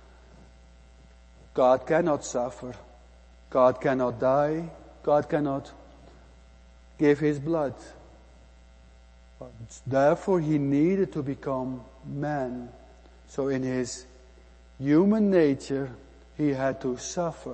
God cannot suffer. God cannot die. God cannot give his blood. Therefore he needed to become man. So in his human nature he had to suffer.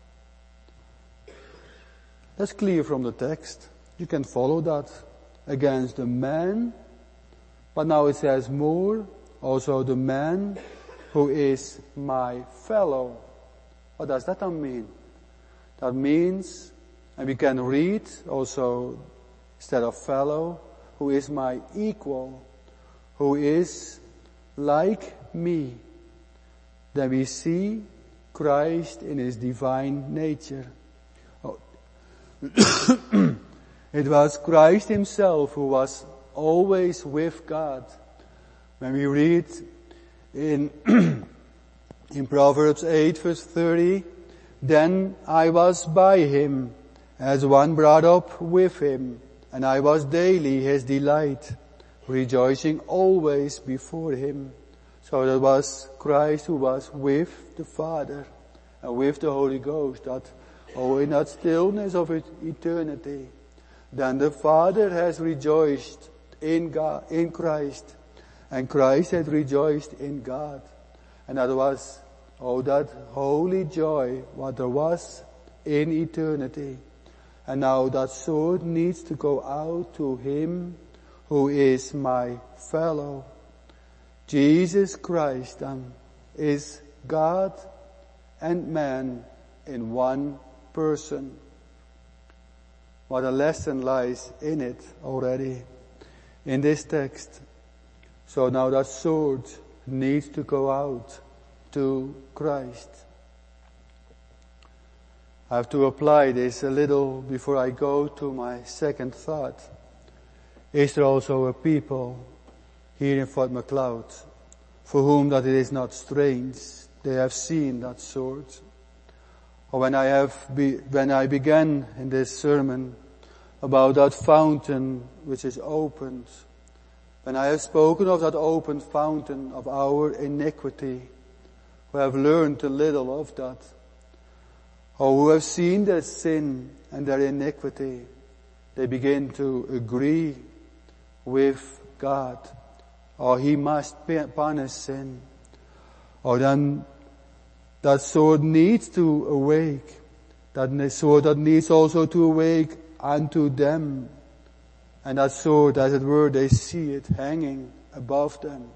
That's clear from the text. You can follow that. Against the man, but now it says more, also the man who is my fellow. What does that mean? That means, and we can read also, instead of fellow, who is my equal, who is like me. Then we see Christ in his divine nature. Oh. It was Christ himself who was always with God. When we read in Proverbs 8 verse 30, then I was by him as one brought up with him, and I was daily his delight, rejoicing always before him. So that was Christ who was with the Father and with the Holy Ghost, that in that stillness of eternity. Then the Father has rejoiced in God, in Christ, and Christ had rejoiced in God. And that was, that holy joy, what there was in eternity. And now that sword needs to go out to him who is my fellow. Jesus Christ is God and man in one person. What a lesson lies in it already, in this text. So now that sword needs to go out to Christ. I have to apply this a little before I go to my second thought. Is there also a people here in Fort MacLeod for whom that it is not strange? They have seen that sword. Or when I began in this sermon about that fountain which is opened, when I have spoken of that open fountain of our iniquity, who have learned a little of that, or who have seen their sin and their iniquity, they begin to agree with God, or he must punish sin. Or then that sword needs to awake. That sword that needs also to awake unto them. And that sword, as it were, they see it hanging above them.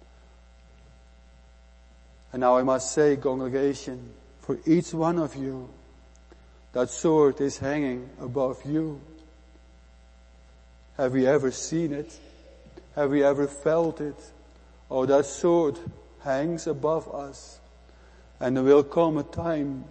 And now I must say, congregation, for each one of you, that sword is hanging above you. Have we ever seen it? Have we ever felt it? Oh, that sword hangs above us. And there will come a time,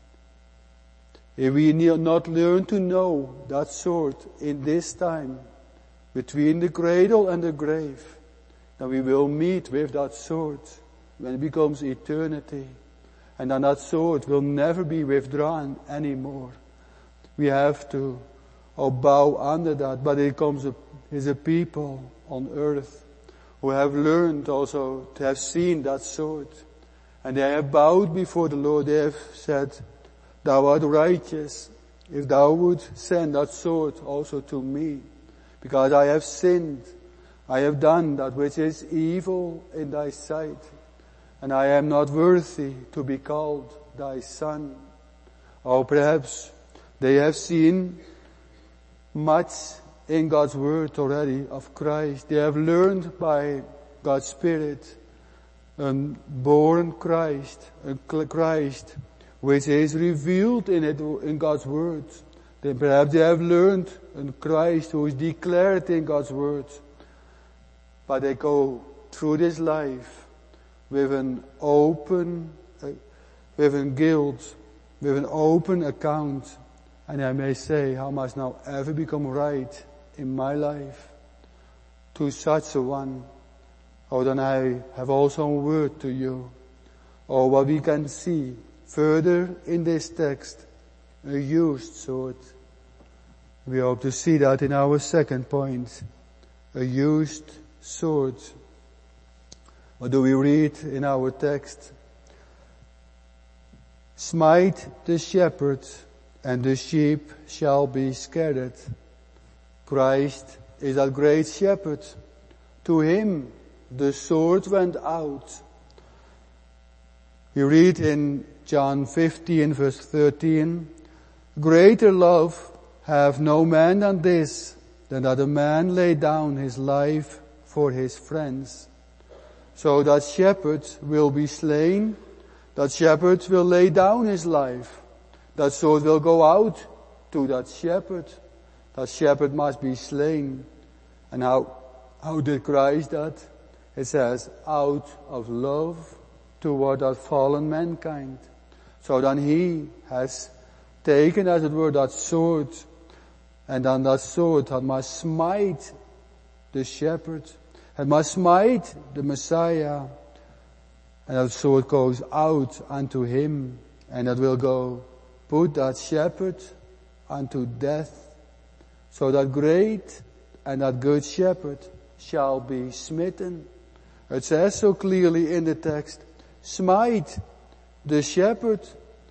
if we not learn to know that sword in this time, between the cradle and the grave, then we will meet with that sword when it becomes eternity. And then that sword will never be withdrawn anymore. We have to bow under that, but it is a people on earth who have learned also to have seen that sword. And they have bowed before the Lord. They have said, thou art righteous if thou would send that sword also to me. Because I have sinned. I have done that which is evil in thy sight. And I am not worthy to be called thy son. Or perhaps they have seen much in God's word already of Christ. They have learned by God's Spirit born Christ, a Christ which is revealed in God's word. Then perhaps they have learned a Christ who is declared in God's word. But they go through this life with an guilt with an open account, and I may say, how must now ever become right in my life to such a one? Oh, then I have also a word to you. Oh, what we can see further in this text, a used sword. We hope to see that in our second point, a used sword. What do we read in our text? Smite the shepherd, and the sheep shall be scattered. Christ is that great shepherd. To him the sword went out. We read in John 15 verse 13, greater love have no man than this, than that a man lay down his life for his friends. So that shepherd will be slain, that shepherd will lay down his life, that sword will go out to that shepherd must be slain. And how did Christ that? It says, out of love toward that fallen mankind. So then he has taken, as it were, that sword, and then that sword that must smite the shepherd, it must smite the Messiah, and that sword goes out unto him, and it will go put that shepherd unto death. So that great and that good shepherd shall be smitten. It says so clearly in the text, smite the shepherd,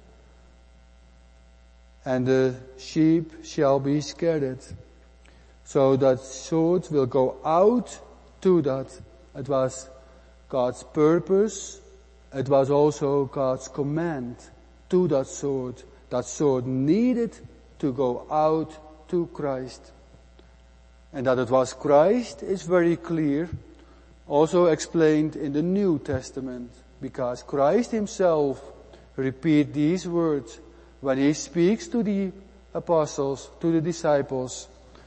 and the sheep shall be scattered. So that sword will go out to that. It was God's purpose. It was also God's command to that sword. That sword needed to go out to Christ. And that it was Christ is very clear, also explained in the New Testament, because Christ himself repeats these words when he speaks to the apostles, to the disciples.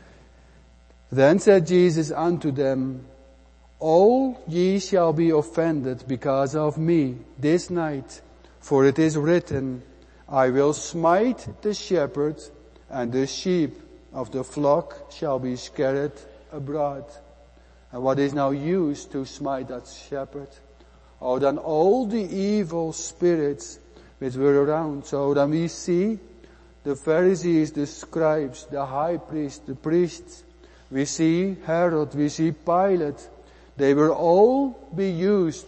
Then said Jesus unto them, all ye shall be offended because of me this night, for it is written, I will smite the shepherd, and the sheep of the flock shall be scattered abroad. And what is now used to smite that shepherd? Oh, then all the evil spirits which were around. So then we see the Pharisees, the scribes, the high priest, the priests. We see Herod, we see Pilate. They will all be used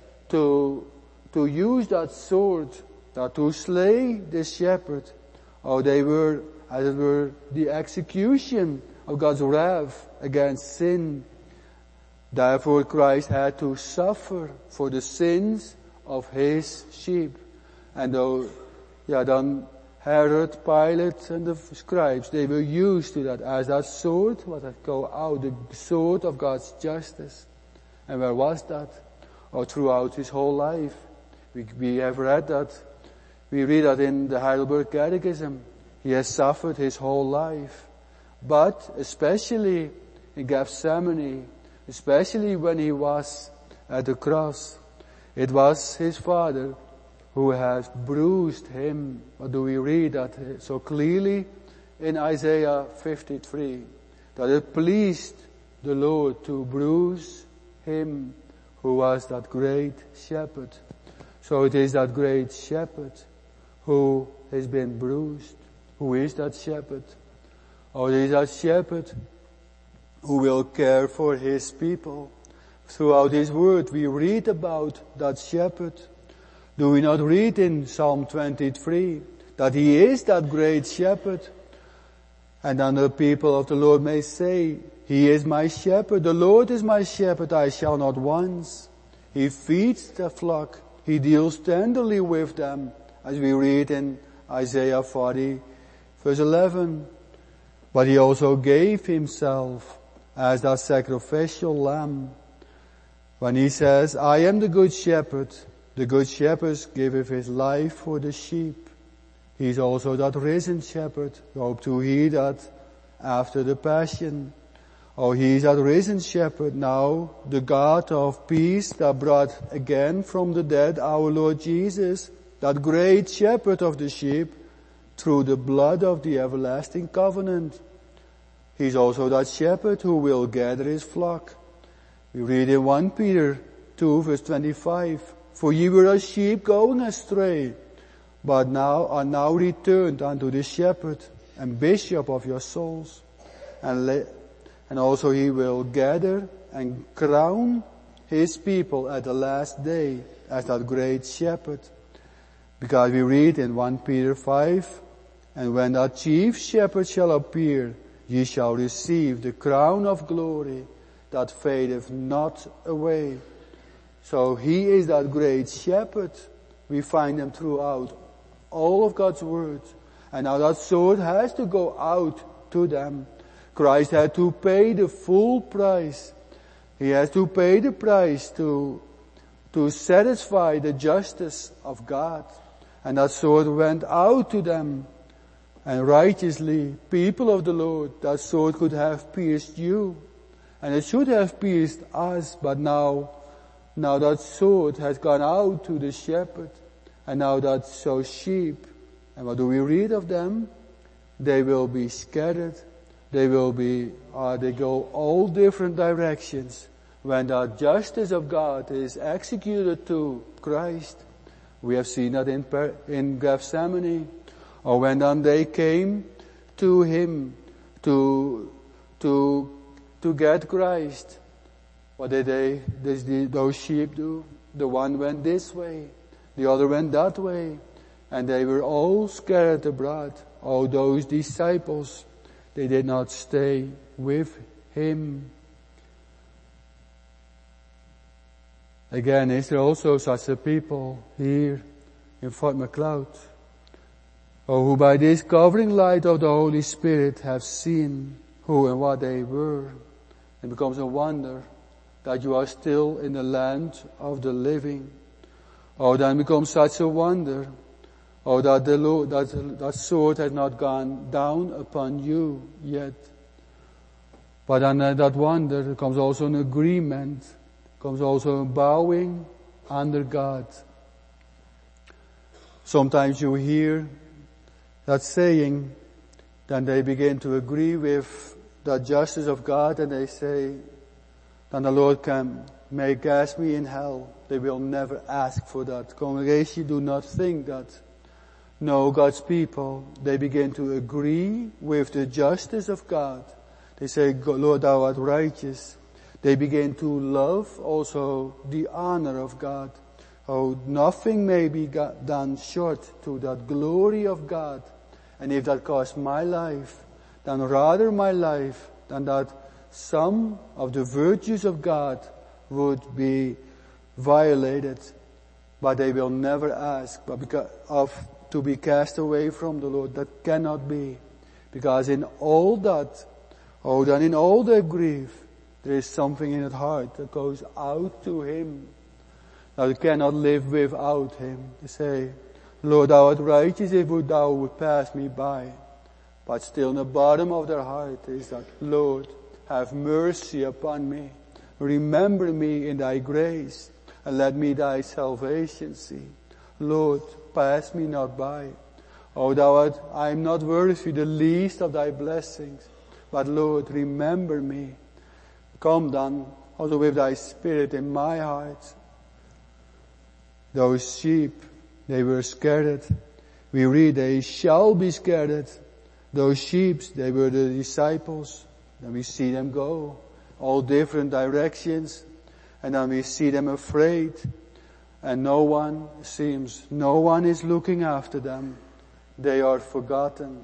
to use that sword, to slay the shepherd. Oh, they were, as it were, the execution of God's wrath against sin. Therefore Christ had to suffer for the sins of his sheep. And then Herod, Pilate, and the scribes, they were used to that as that sword, what had go out, the sword of God's justice. And where was that? Oh, throughout his whole life. We have read that. We read that in the Heidelberg Catechism. He has suffered his whole life. But especially in Gethsemane, especially when he was at the cross, it was his Father who has bruised him. What do we read that so clearly in Isaiah 53? That it pleased the Lord to bruise him who was that great shepherd. So it is that great shepherd who has been bruised. Who is that shepherd? Oh, it is that shepherd who will care for his people. Throughout his word we read about that shepherd. Do we not read in Psalm 23 that he is that great shepherd? And then the people of the Lord may say, he is my shepherd, the Lord is my shepherd, I shall not want. He feeds the flock, he deals tenderly with them, as we read in Isaiah 40 verse 11. But he also gave himself as that sacrificial lamb. When he says, I am the good shepherd giveth his life for the sheep. He's also that risen shepherd. We hope to hear that after the Passion. Oh, he's that risen shepherd now, the God of peace that brought again from the dead our Lord Jesus, that great shepherd of the sheep, through the blood of the everlasting covenant. He's also that shepherd who will gather his flock. We read in 1 Peter 2 verse 25, for ye were as sheep going astray, but now are now returned unto the shepherd and bishop of your souls. And also he will gather and crown his people at the last day as that great shepherd. Because we read in 1 Peter 5, and when that chief shepherd shall appear, ye shall receive the crown of glory that fadeth not away. So he is that great shepherd. We find him throughout all of God's word. And now that sword has to go out to them. Christ had to pay the full price. He has to pay the price to satisfy the justice of God. And that sword went out to them. And righteously, people of the Lord, that sword could have pierced you. And it should have pierced us, but now that sword has gone out to the shepherd. And now that's so sheep. And what do we read of them? They will be scattered. They go all different directions. When the justice of God is executed to Christ. We have seen that in Gethsemane. Or when then they came to him to get Christ. What did those sheep do? The one went this way. The other went that way. And they were all scattered abroad. All those disciples, they did not stay with him. Again, is there also such a people here in Fort McLeod? Who by this covering light of the Holy Spirit have seen who and what they were. It becomes a wonder that you are still in the land of the living. Then becomes such a wonder. That the Lord, that sword has not gone down upon you yet. But on that wonder, there comes also an agreement. Comes also a bowing under God. Sometimes you hear that saying, then they begin to agree with the justice of God and they say, then the Lord may cast me in hell. They will never ask for that. Congregation, do not think that. No, God's people, they begin to agree with the justice of God. They say, Lord, thou art righteous. They begin to love also the honor of God. Nothing may be done short to that glory of God. And if that costs my life, then rather my life than that some of the virtues of God would be violated. But they will never ask to be cast away from the Lord. That cannot be. Because in all that, then in all their grief, there is something in the heart that goes out to Him. Now they cannot live without Him. They say, Lord, thou art righteous if thou would pass me by. But still in the bottom of their heart is that, Lord, have mercy upon me. Remember me in thy grace and let me thy salvation see. Lord, pass me not by. I am not worthy the least of thy blessings. But Lord, remember me. Come then, also with thy spirit in my heart. Those sheep, they were scattered. We read, they shall be scattered. Those sheep, they were the disciples. Then we see them go all different directions. And then we see them afraid. And no one is looking after them. They are forgotten.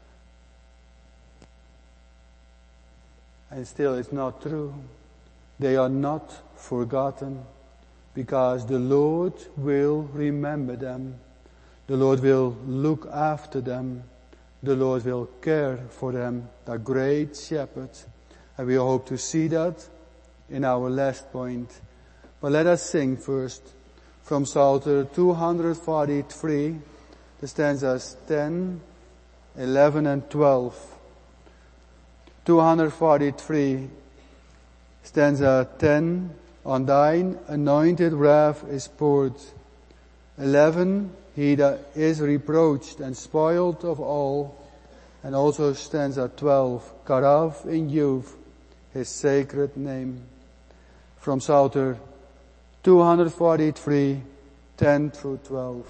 And still it's not true. They are not forgotten. Because the Lord will remember them. The Lord will look after them. The Lord will care for them, the great shepherd. And we hope to see that in our last point. But let us sing first from Psalter 243, the stanzas 10, 11 and 12. 243, stanza 10. On thine anointed wrath is poured. 11, he that is reproached and spoiled of all, and also stanza 12, Karav in youth, his sacred name. From Psalter 243, 10 through 12.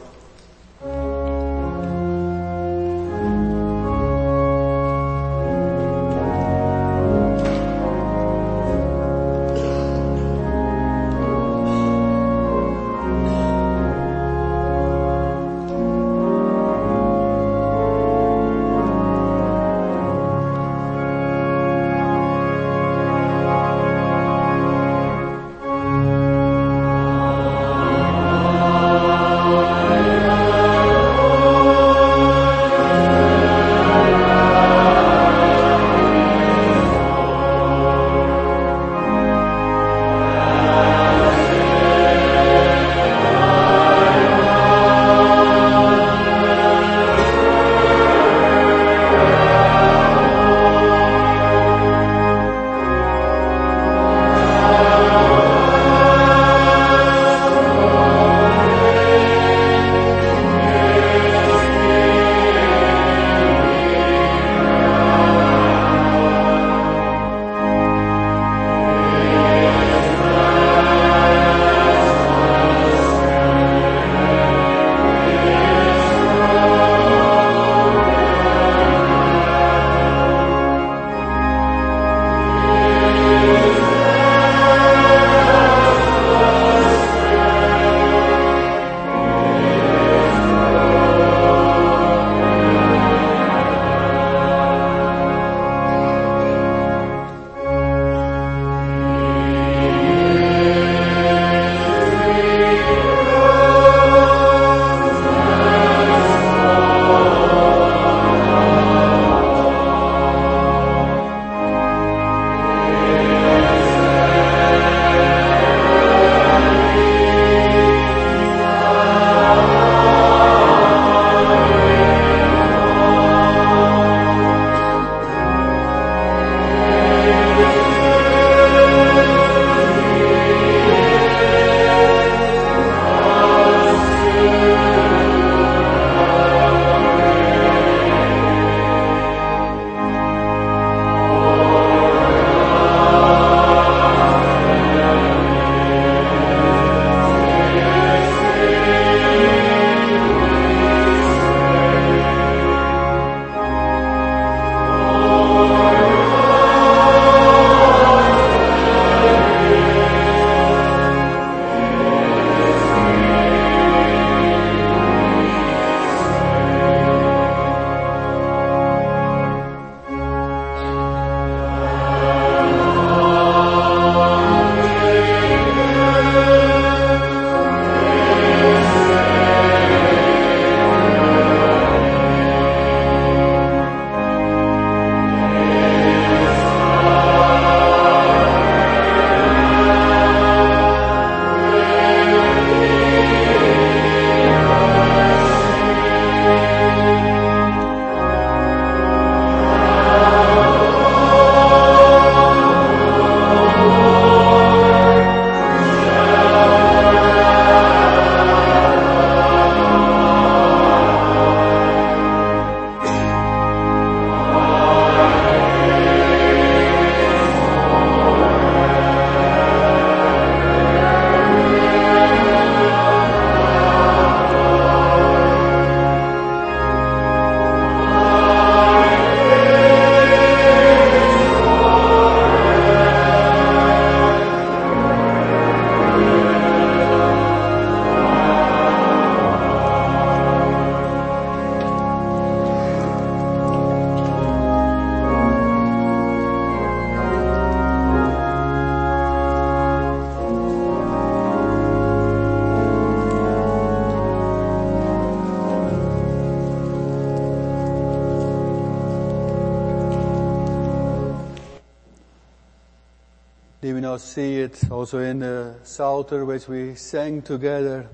Did we not see it also in the Psalter which we sang together?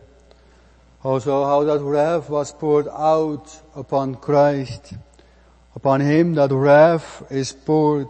Also how that wrath was poured out upon Christ. Upon him that wrath is poured.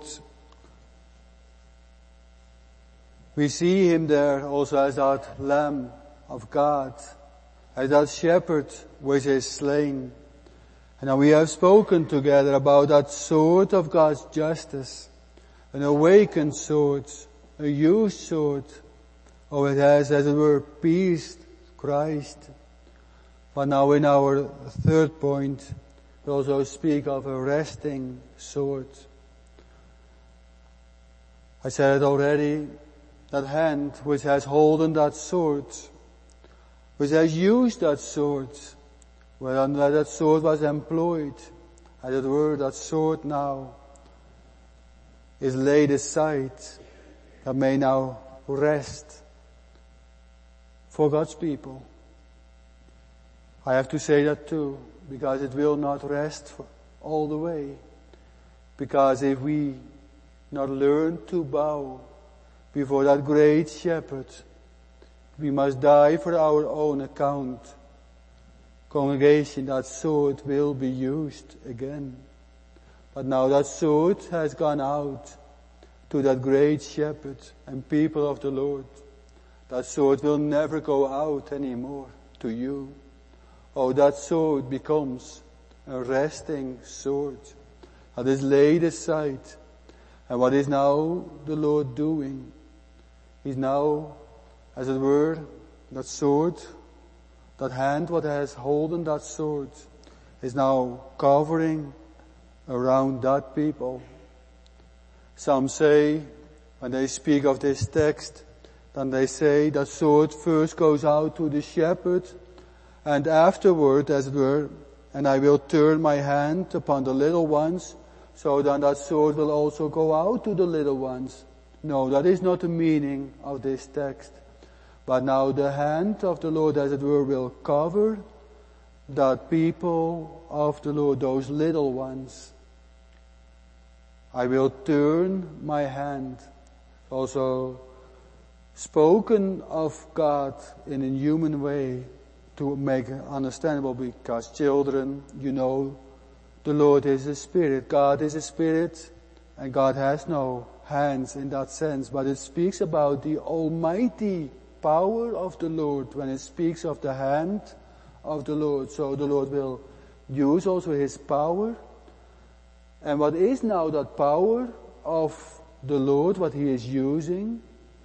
We see him there also as that Lamb of God, as that shepherd which is slain. And now we have spoken together about that sword of God's justice, an awakened sword, a used sword. Oh, it has, as it were, pierced Christ. But now in our third point, we also speak of a resting sword. I said it already, that hand which has holden that sword, which has used that sword, when that sword was employed, as it were, that sword now is laid aside, that may now rest for God's people. I have to say that too, because it will not rest for all the way. Because if we not learn to bow before that great shepherd, we must die for our own account. Congregation, that sword will be used again. But now that sword has gone out to that great shepherd and people of the Lord. That sword will never go out anymore to you. Oh, that sword becomes a resting sword that is laid aside. And what is now the Lord doing? He's now, as it were, that sword, that hand what has holden that sword, is now covering around that people. Some say, when they speak of this text, then they say that sword first goes out to the shepherd, and afterward, as it were, and I will turn my hand upon the little ones, so then that sword will also go out to the little ones. No, that is not the meaning of this text. But now the hand of the Lord, as it were, will cover that people of the Lord, those little ones. I will turn my hand. Also spoken of God in a human way to make it understandable, because children, you know, the Lord is a spirit. God is a spirit, and God has no hands in that sense. But it speaks about the almighty power of the Lord when it speaks of the hand of the Lord. So the Lord will use also His power. And what is now that power of the Lord, what He is using?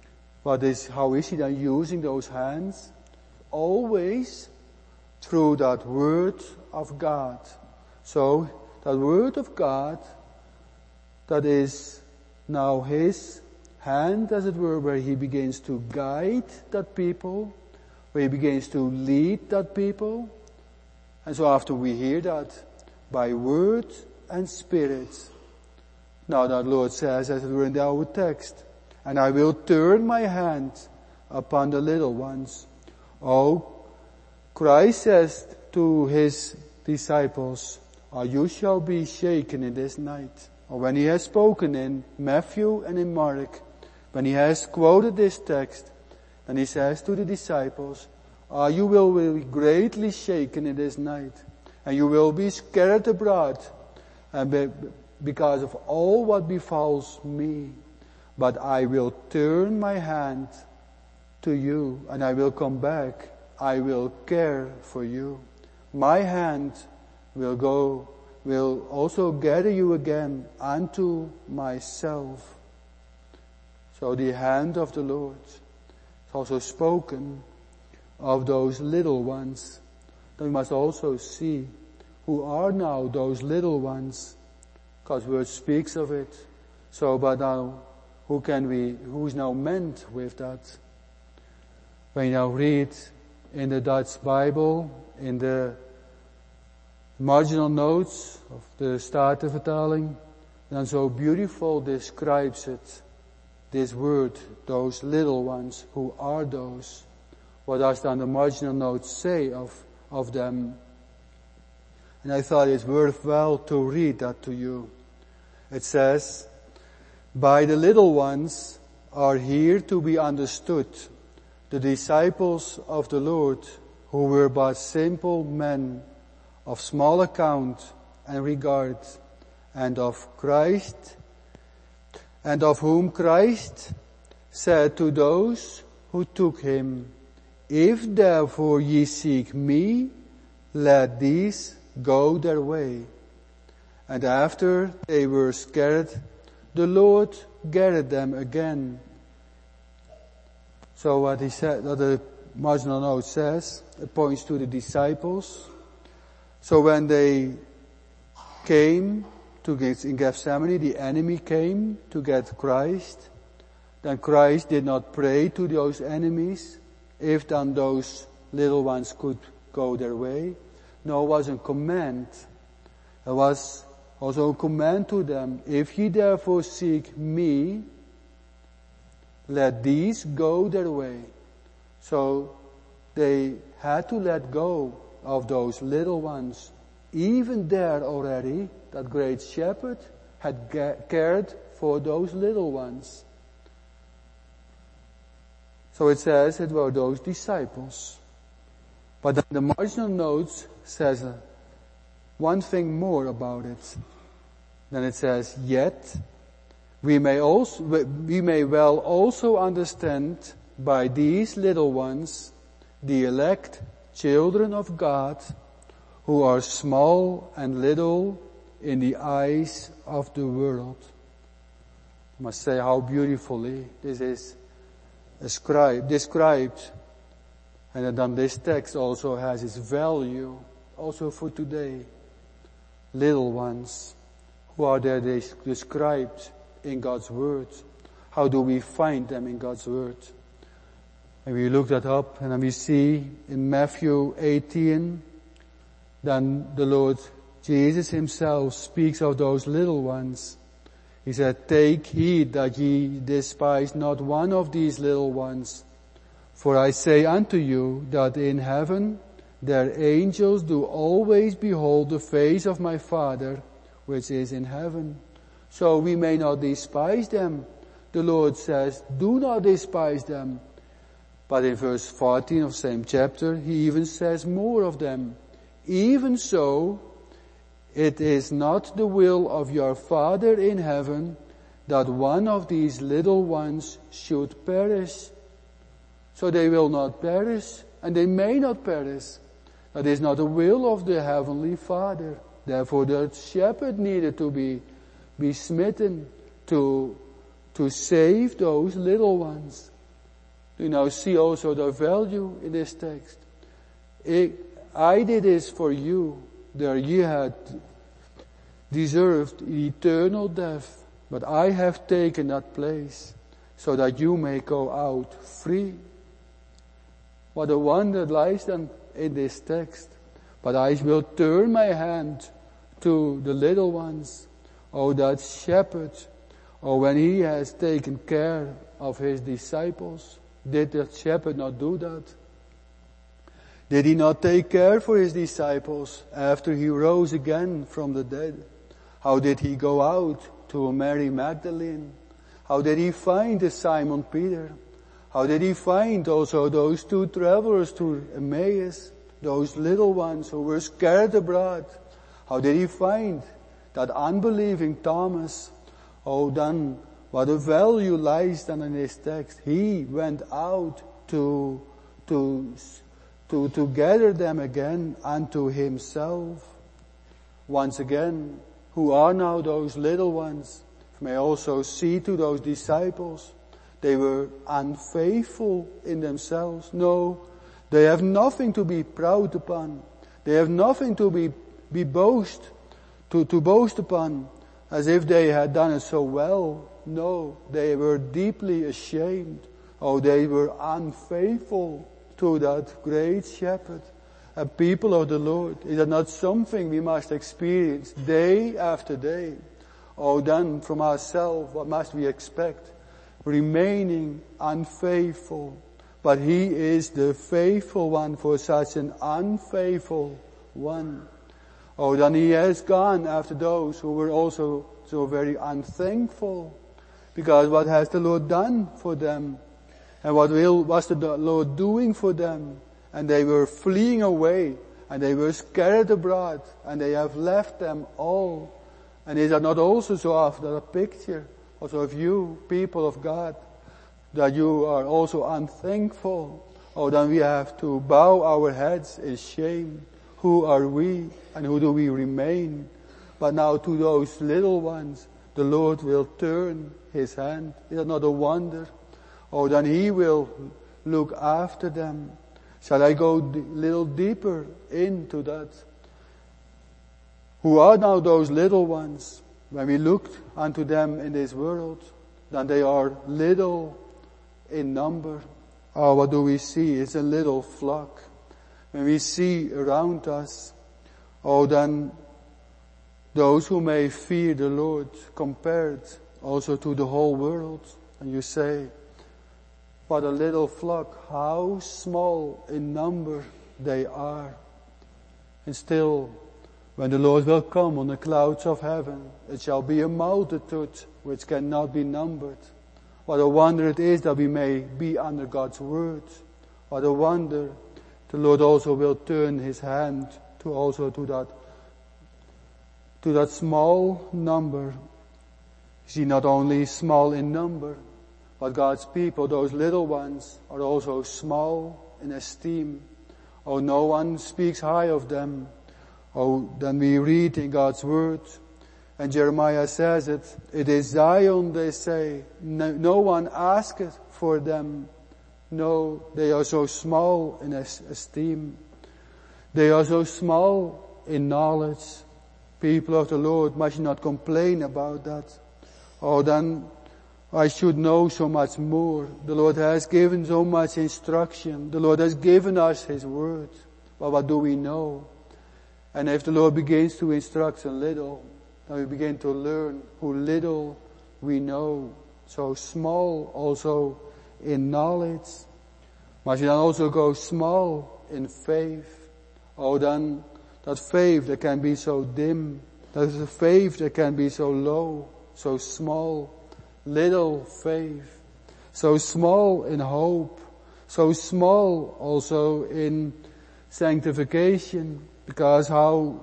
How is He then using those hands? Always through that Word of God. So, that Word of God, that is now His hand, as it were, where He begins to guide that people, where He begins to lead that people. And so after we hear that, by Word and Spirit, now that Lord says, as it were in our text, and I will turn my hand upon the little ones. Oh, Christ says to His disciples, you shall be shaken in this night. Or when He has spoken in Matthew and in Mark, when He has quoted this text, then He says to the disciples, you will be greatly shaken in this night, and you will be scattered abroad, and because of all what befalls me. But I will turn my hand to you, and I will come back. I will care for you. My hand will also gather you again unto myself. So the hand of the Lord is also spoken of those little ones. Then we must also see who are now those little ones, because word speaks of it. So, but now, who is now meant with that? When you now read in the Dutch Bible, in the marginal notes of the Statenvertaling, then so beautiful describes it, this word, those little ones. Who are those? What does then the marginal notes say of them? And I thought it's worthwhile to read that to you. It says, by the little ones are here to be understood the disciples of the Lord, who were but simple men of small account and regard, and of Christ, and of whom Christ said to those who took Him, If therefore ye seek me, let these go their way. And after they were scattered, the Lord gathered them again. So what he said, what the marginal note says, it points to the disciples. So when they came to get in Gethsemane, the enemy came to get Christ. Then Christ did not pray to those enemies, if then those little ones could go their way. No, it was a command. It was also a command to them, if ye therefore seek me, let these go their way. So they had to let go of those little ones. Even there already, that great shepherd had cared for those little ones. So it says it were those disciples. But then the marginal notes says one thing more about it. Then it says, yet we may well also understand by these little ones the elect children of God, who are small and little in the eyes of the world. I must say how beautifully this is described. And then this text also has its value, also for today. Little ones, who are there described in God's Word? How do we find them in God's Word? And we look that up, and then we see in Matthew 18, then the Lord Jesus himself speaks of those little ones. He said, take heed that ye despise not one of these little ones. For I say unto you that in heaven their angels do always behold the face of my Father, which is in heaven. So we may not despise them. The Lord says, do not despise them. But in verse 14 of the same chapter, he even says more of them. Even so, it is not the will of your Father in heaven that one of these little ones should perish. So they will not perish, and they may not perish. That is not the will of the Heavenly Father. Therefore the shepherd needed to be smitten to save those little ones. You now see also the value in this text. I did this for you, there ye had deserved eternal death, but I have taken that place, so that you may go out free. What a wonder lies then in this text. But I will turn my hand to the little ones. Oh, that shepherd. Oh, when he has taken care of his disciples. Did the shepherd not do that? Did he not take care for his disciples after he rose again from the dead? How did he go out to Mary Magdalene? How did he find Simon Peter? How did he find also those two travelers to Emmaus, those little ones who were scattered abroad? How did he find that unbelieving Thomas? Oh, then what a value lies then in this text. He went out to gather them again unto himself. Once again, who are now those little ones? May also see to those disciples. They were unfaithful in themselves. No, they have nothing to be proud upon. They have nothing to be boast upon, as if they had done it so well. No, they were deeply ashamed. Oh, they were unfaithful to that great shepherd. A people of the Lord. Is that not something we must experience day after day? Oh, then from ourselves, what must we expect? Remaining unfaithful. But he is the faithful one for such an unfaithful one. Oh, then he has gone after those who were also so very unthankful. Because what has the Lord done for them? And what was the Lord doing for them? And they were fleeing away, and they were scattered abroad, and they have left them all. And is that not also so often a picture also of you, people of God, that you are also unthankful? oh, then we have to bow our heads in shame. Who are we and who do we remain? But now to those little ones, the Lord will turn his hand. Is that not a wonder? Oh, then he will look after them. Shall I go a little deeper into that? Who are now those little ones? When we look unto them in this world, then they are little in number. Oh, what do we see? It's a little flock. When we see around us, oh, then those who may fear the Lord compared also to the whole world. And you say, what a little flock, how small in number they are. And still, when the Lord will come on the clouds of heaven, it shall be a multitude which cannot be numbered. What a wonder it is that we may be under God's word. What a wonder the Lord also will turn his hand to that small number. See, not only small in number, but God's people, those little ones, are also small in esteem. Oh, no one speaks high of them. Oh, then we read in God's word, and Jeremiah says it is Zion, they say. No one asketh for them. No, they are so small in esteem. They are so small in knowledge. People of the Lord must not complain about that. Oh, then I should know so much more. The Lord has given so much instruction. The Lord has given us his word. But what do we know? And if the Lord begins to instruct a little, then we begin to learn who little we know. So small also in knowledge. Must you then also go small in faith? Oh, then that faith that can be so dim. That is a faith that can be so low, so small. Little faith. So small in hope. So small also in sanctification. Because how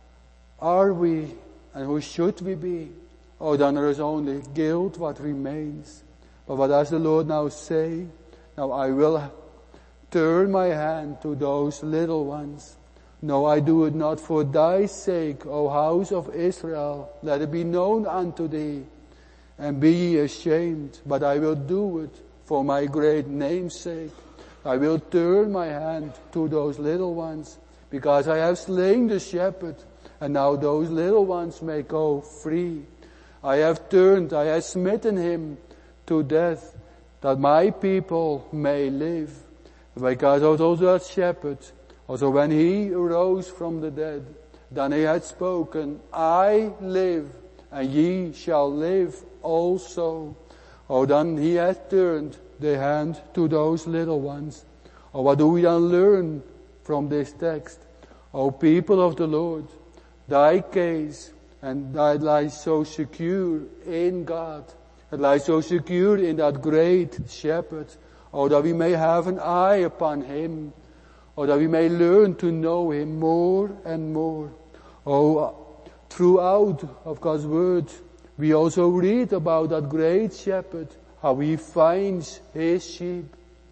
are we and who should we be? Oh, then there is only guilt what remains. But what does the Lord now say? Now I will turn my hand to those little ones. No, I do it not for thy sake, O house of Israel. Let it be known unto thee, and be ye ashamed. But I will do it for my great name's sake. I will turn my hand to those little ones, because I have slain the shepherd, and now those little ones may go free. I have smitten him to death, that my people may live. Because of that shepherd, also when he arose from the dead, then he had spoken, I live, and ye shall live also. Oh, then he had turned the hand to those little ones. Oh, what do we then learn from this text? O people of the Lord, thy case, and thy lies so secure in God, it lies so secure in that great shepherd, oh, that we may have an eye upon him, or that we may learn to know him more and more. Oh, throughout of God's word, we also read about that great shepherd, how he finds his sheep.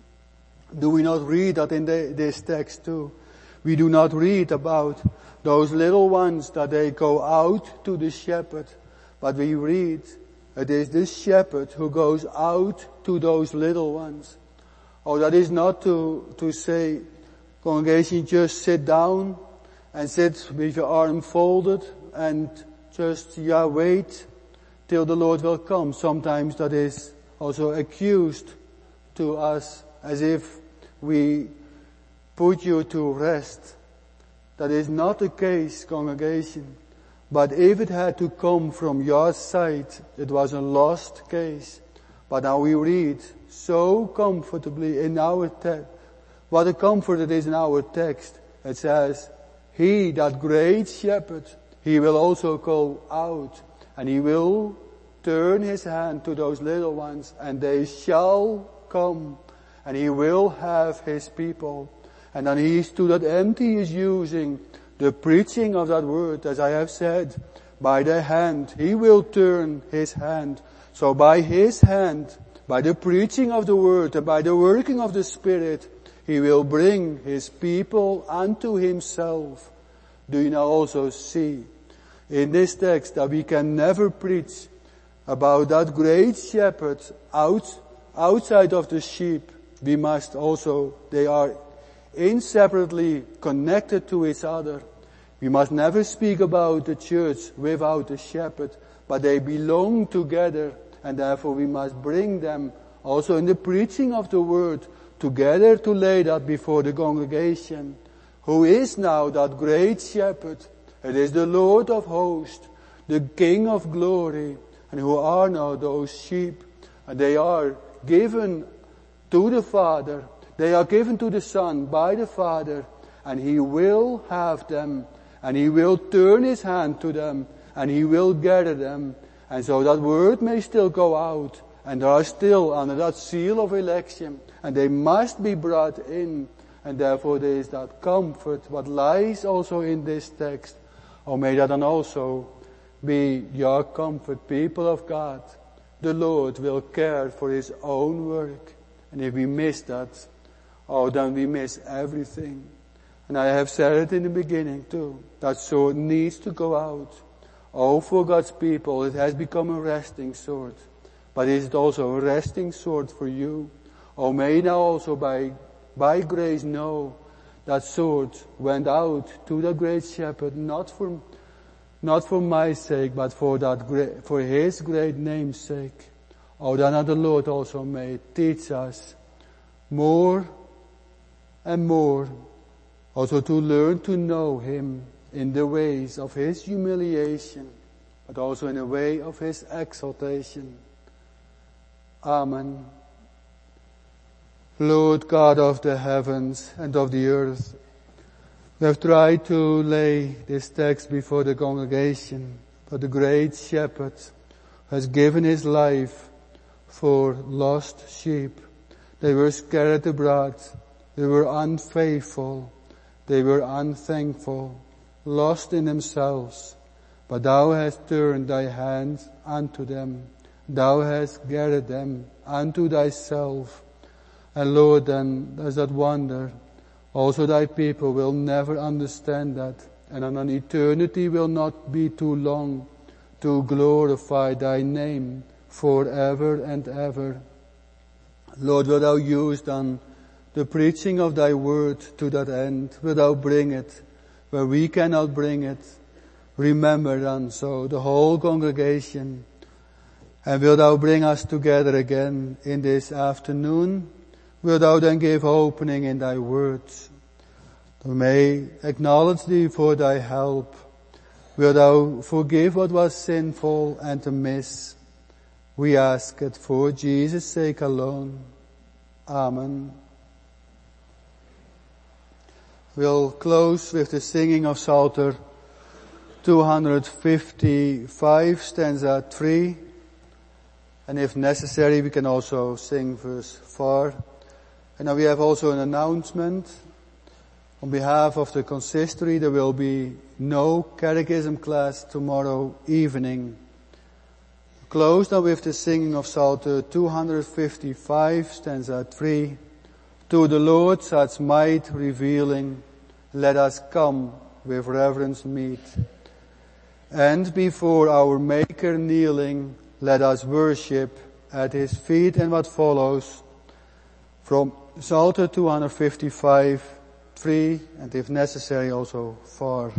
Do we not read that in this text too? We do not read about those little ones that they go out to the shepherd, but we read it is the shepherd who goes out to those little ones. Oh, that is not to say, congregation, just sit down and sit with your arm folded and just, wait till the Lord will come. Sometimes that is also accused to us as if we put you to rest. That is not the case, congregation. But if it had to come from your side, it was a lost case. But now we read so comfortably in our text. What a comfort it is in our text. It says, he, that great shepherd, he will also go out, and he will turn his hand to those little ones, and they shall come, and he will have his people. And then to that end he is using the preaching of that word, as I have said, by the hand. He will turn his hand. So by his hand, by the preaching of the word, and by the working of the Spirit, He will bring his people unto himself. Do you now also see in this text that we can never preach about that great shepherd outside of the sheep? We must also, they are inseparably connected to each other. We must never speak about the church without the shepherd, but they belong together, and therefore we must bring them also in the preaching of the word together to lay that before the congregation. Who is now that great shepherd? It is the Lord of hosts, the King of glory. And who are now those sheep? And they are given to the Father. They are given to the Son by the Father. And He will have them. And He will turn His hand to them. And He will gather them. And so that word may still go out. And they are still under that seal of election. And they must be brought in. And therefore there is that comfort what lies also in this text. Oh, may that then also be your comfort, people of God. The Lord will care for His own work. And if we miss that, oh, then we miss everything. And I have said it in the beginning too. That sword needs to go out. Oh, for God's people, it has become a resting sword. But is it also a resting sword for you? Oh, may now also by grace know that sword went out to the great shepherd, not for my sake, but for His great name's sake. Oh, then the Lord also may teach us more and more, also to learn to know Him in the ways of His humiliation, but also in the way of His exaltation. Amen. Lord God of the heavens and of the earth, we have tried to lay this text before the congregation, but the great shepherd has given his life for lost sheep. They were scattered abroad. They were unfaithful. They were unthankful, lost in themselves. But thou hast turned thy hand unto them. Thou hast gathered them unto thyself. And Lord, then there's that wonder. Also thy people will never understand that. And an eternity will not be too long to glorify thy name forever and ever. Lord, wilt thou use then the preaching of thy word to that end? Wilt thou bring it where we cannot bring it? Remember then so the whole congregation. And wilt thou bring us together again in this afternoon? Wilt thou then give opening in thy words? We may acknowledge thee for thy help. Wilt thou forgive what was sinful and amiss? We ask it for Jesus' sake alone. Amen. We'll close with the singing of Psalter 255, stanza 3. And if necessary, we can also sing verse 4. And now we have also an announcement. On behalf of the consistory, there will be no catechism class tomorrow evening. Close now with the singing of Psalter 255, stanza 3. To the Lord such might revealing, let us come with reverence meet. And before our Maker kneeling, let us worship at His feet. And what follows from Psalter 255, 3, and if necessary also 4.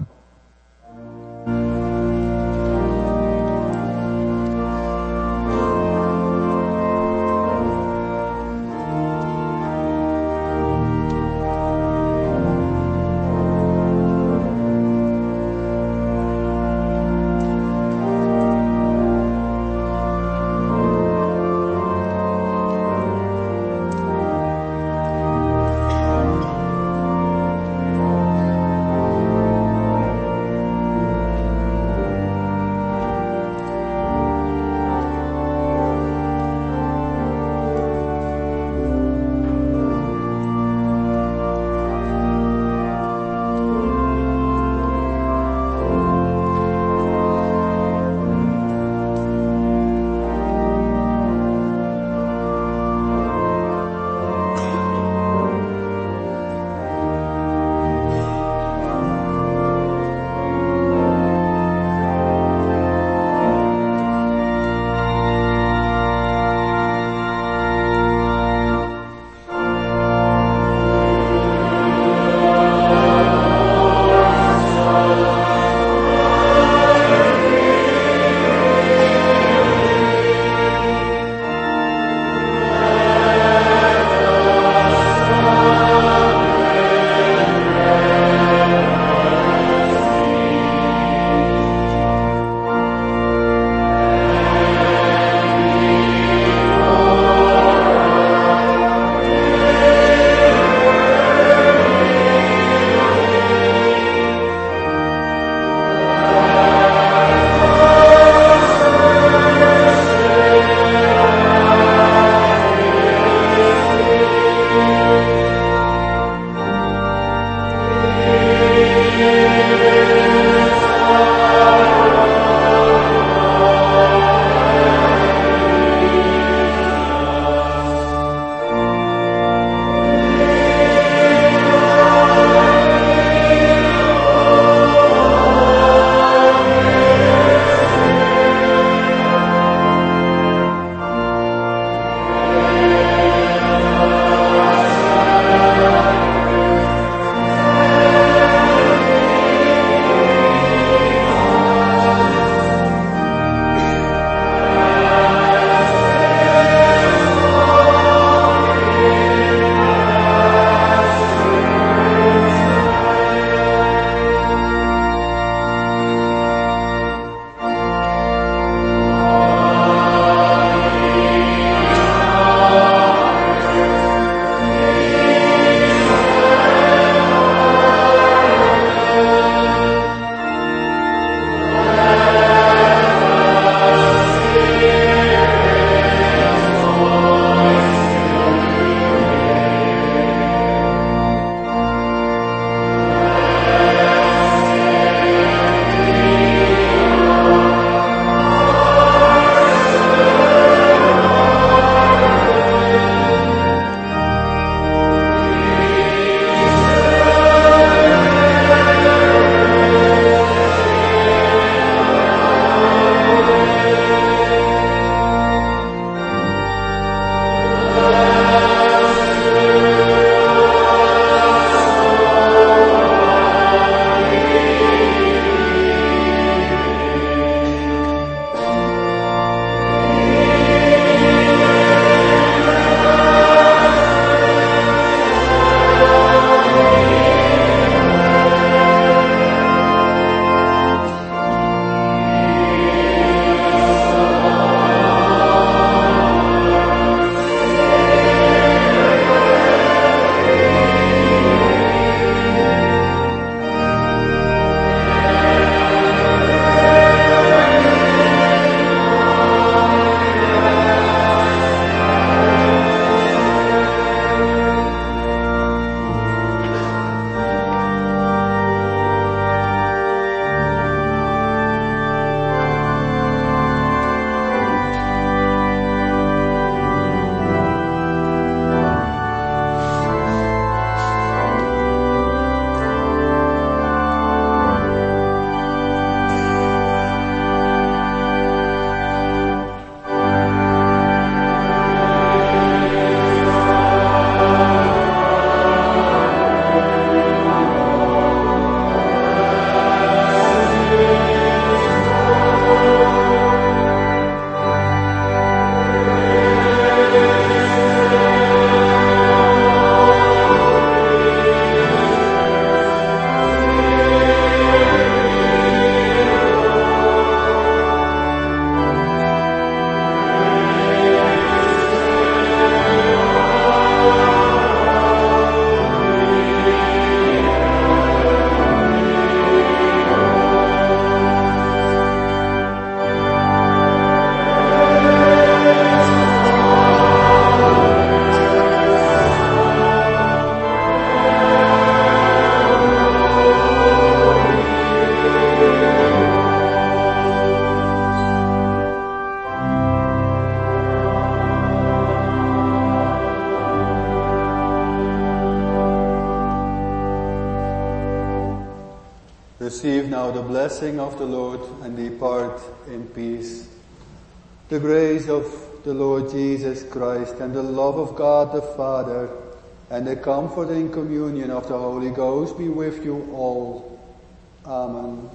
Receive now the blessing of the Lord and depart in peace. The grace of the Lord Jesus Christ and the love of God the Father and the comforting communion of the Holy Ghost be with you all. Amen.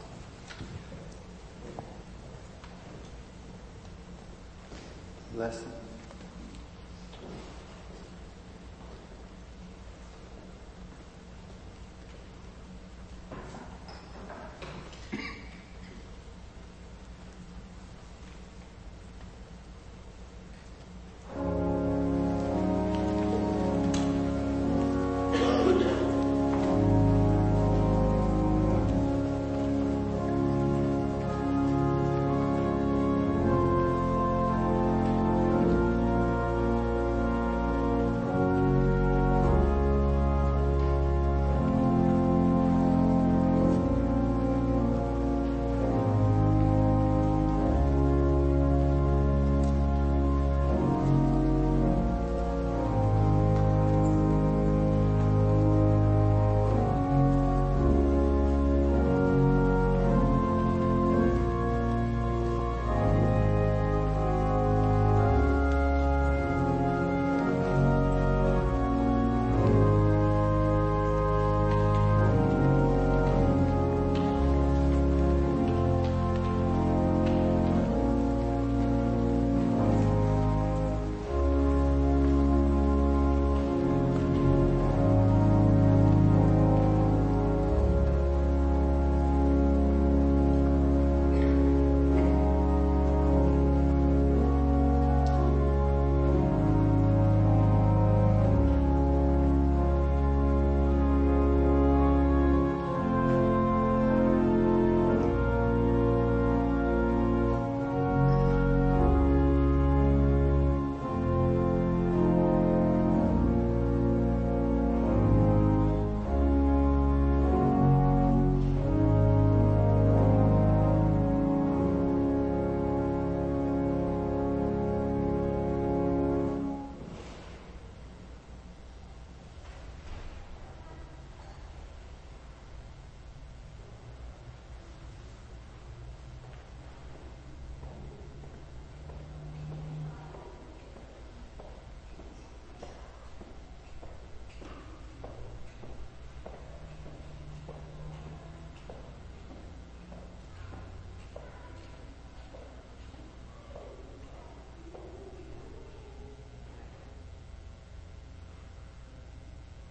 Blessed.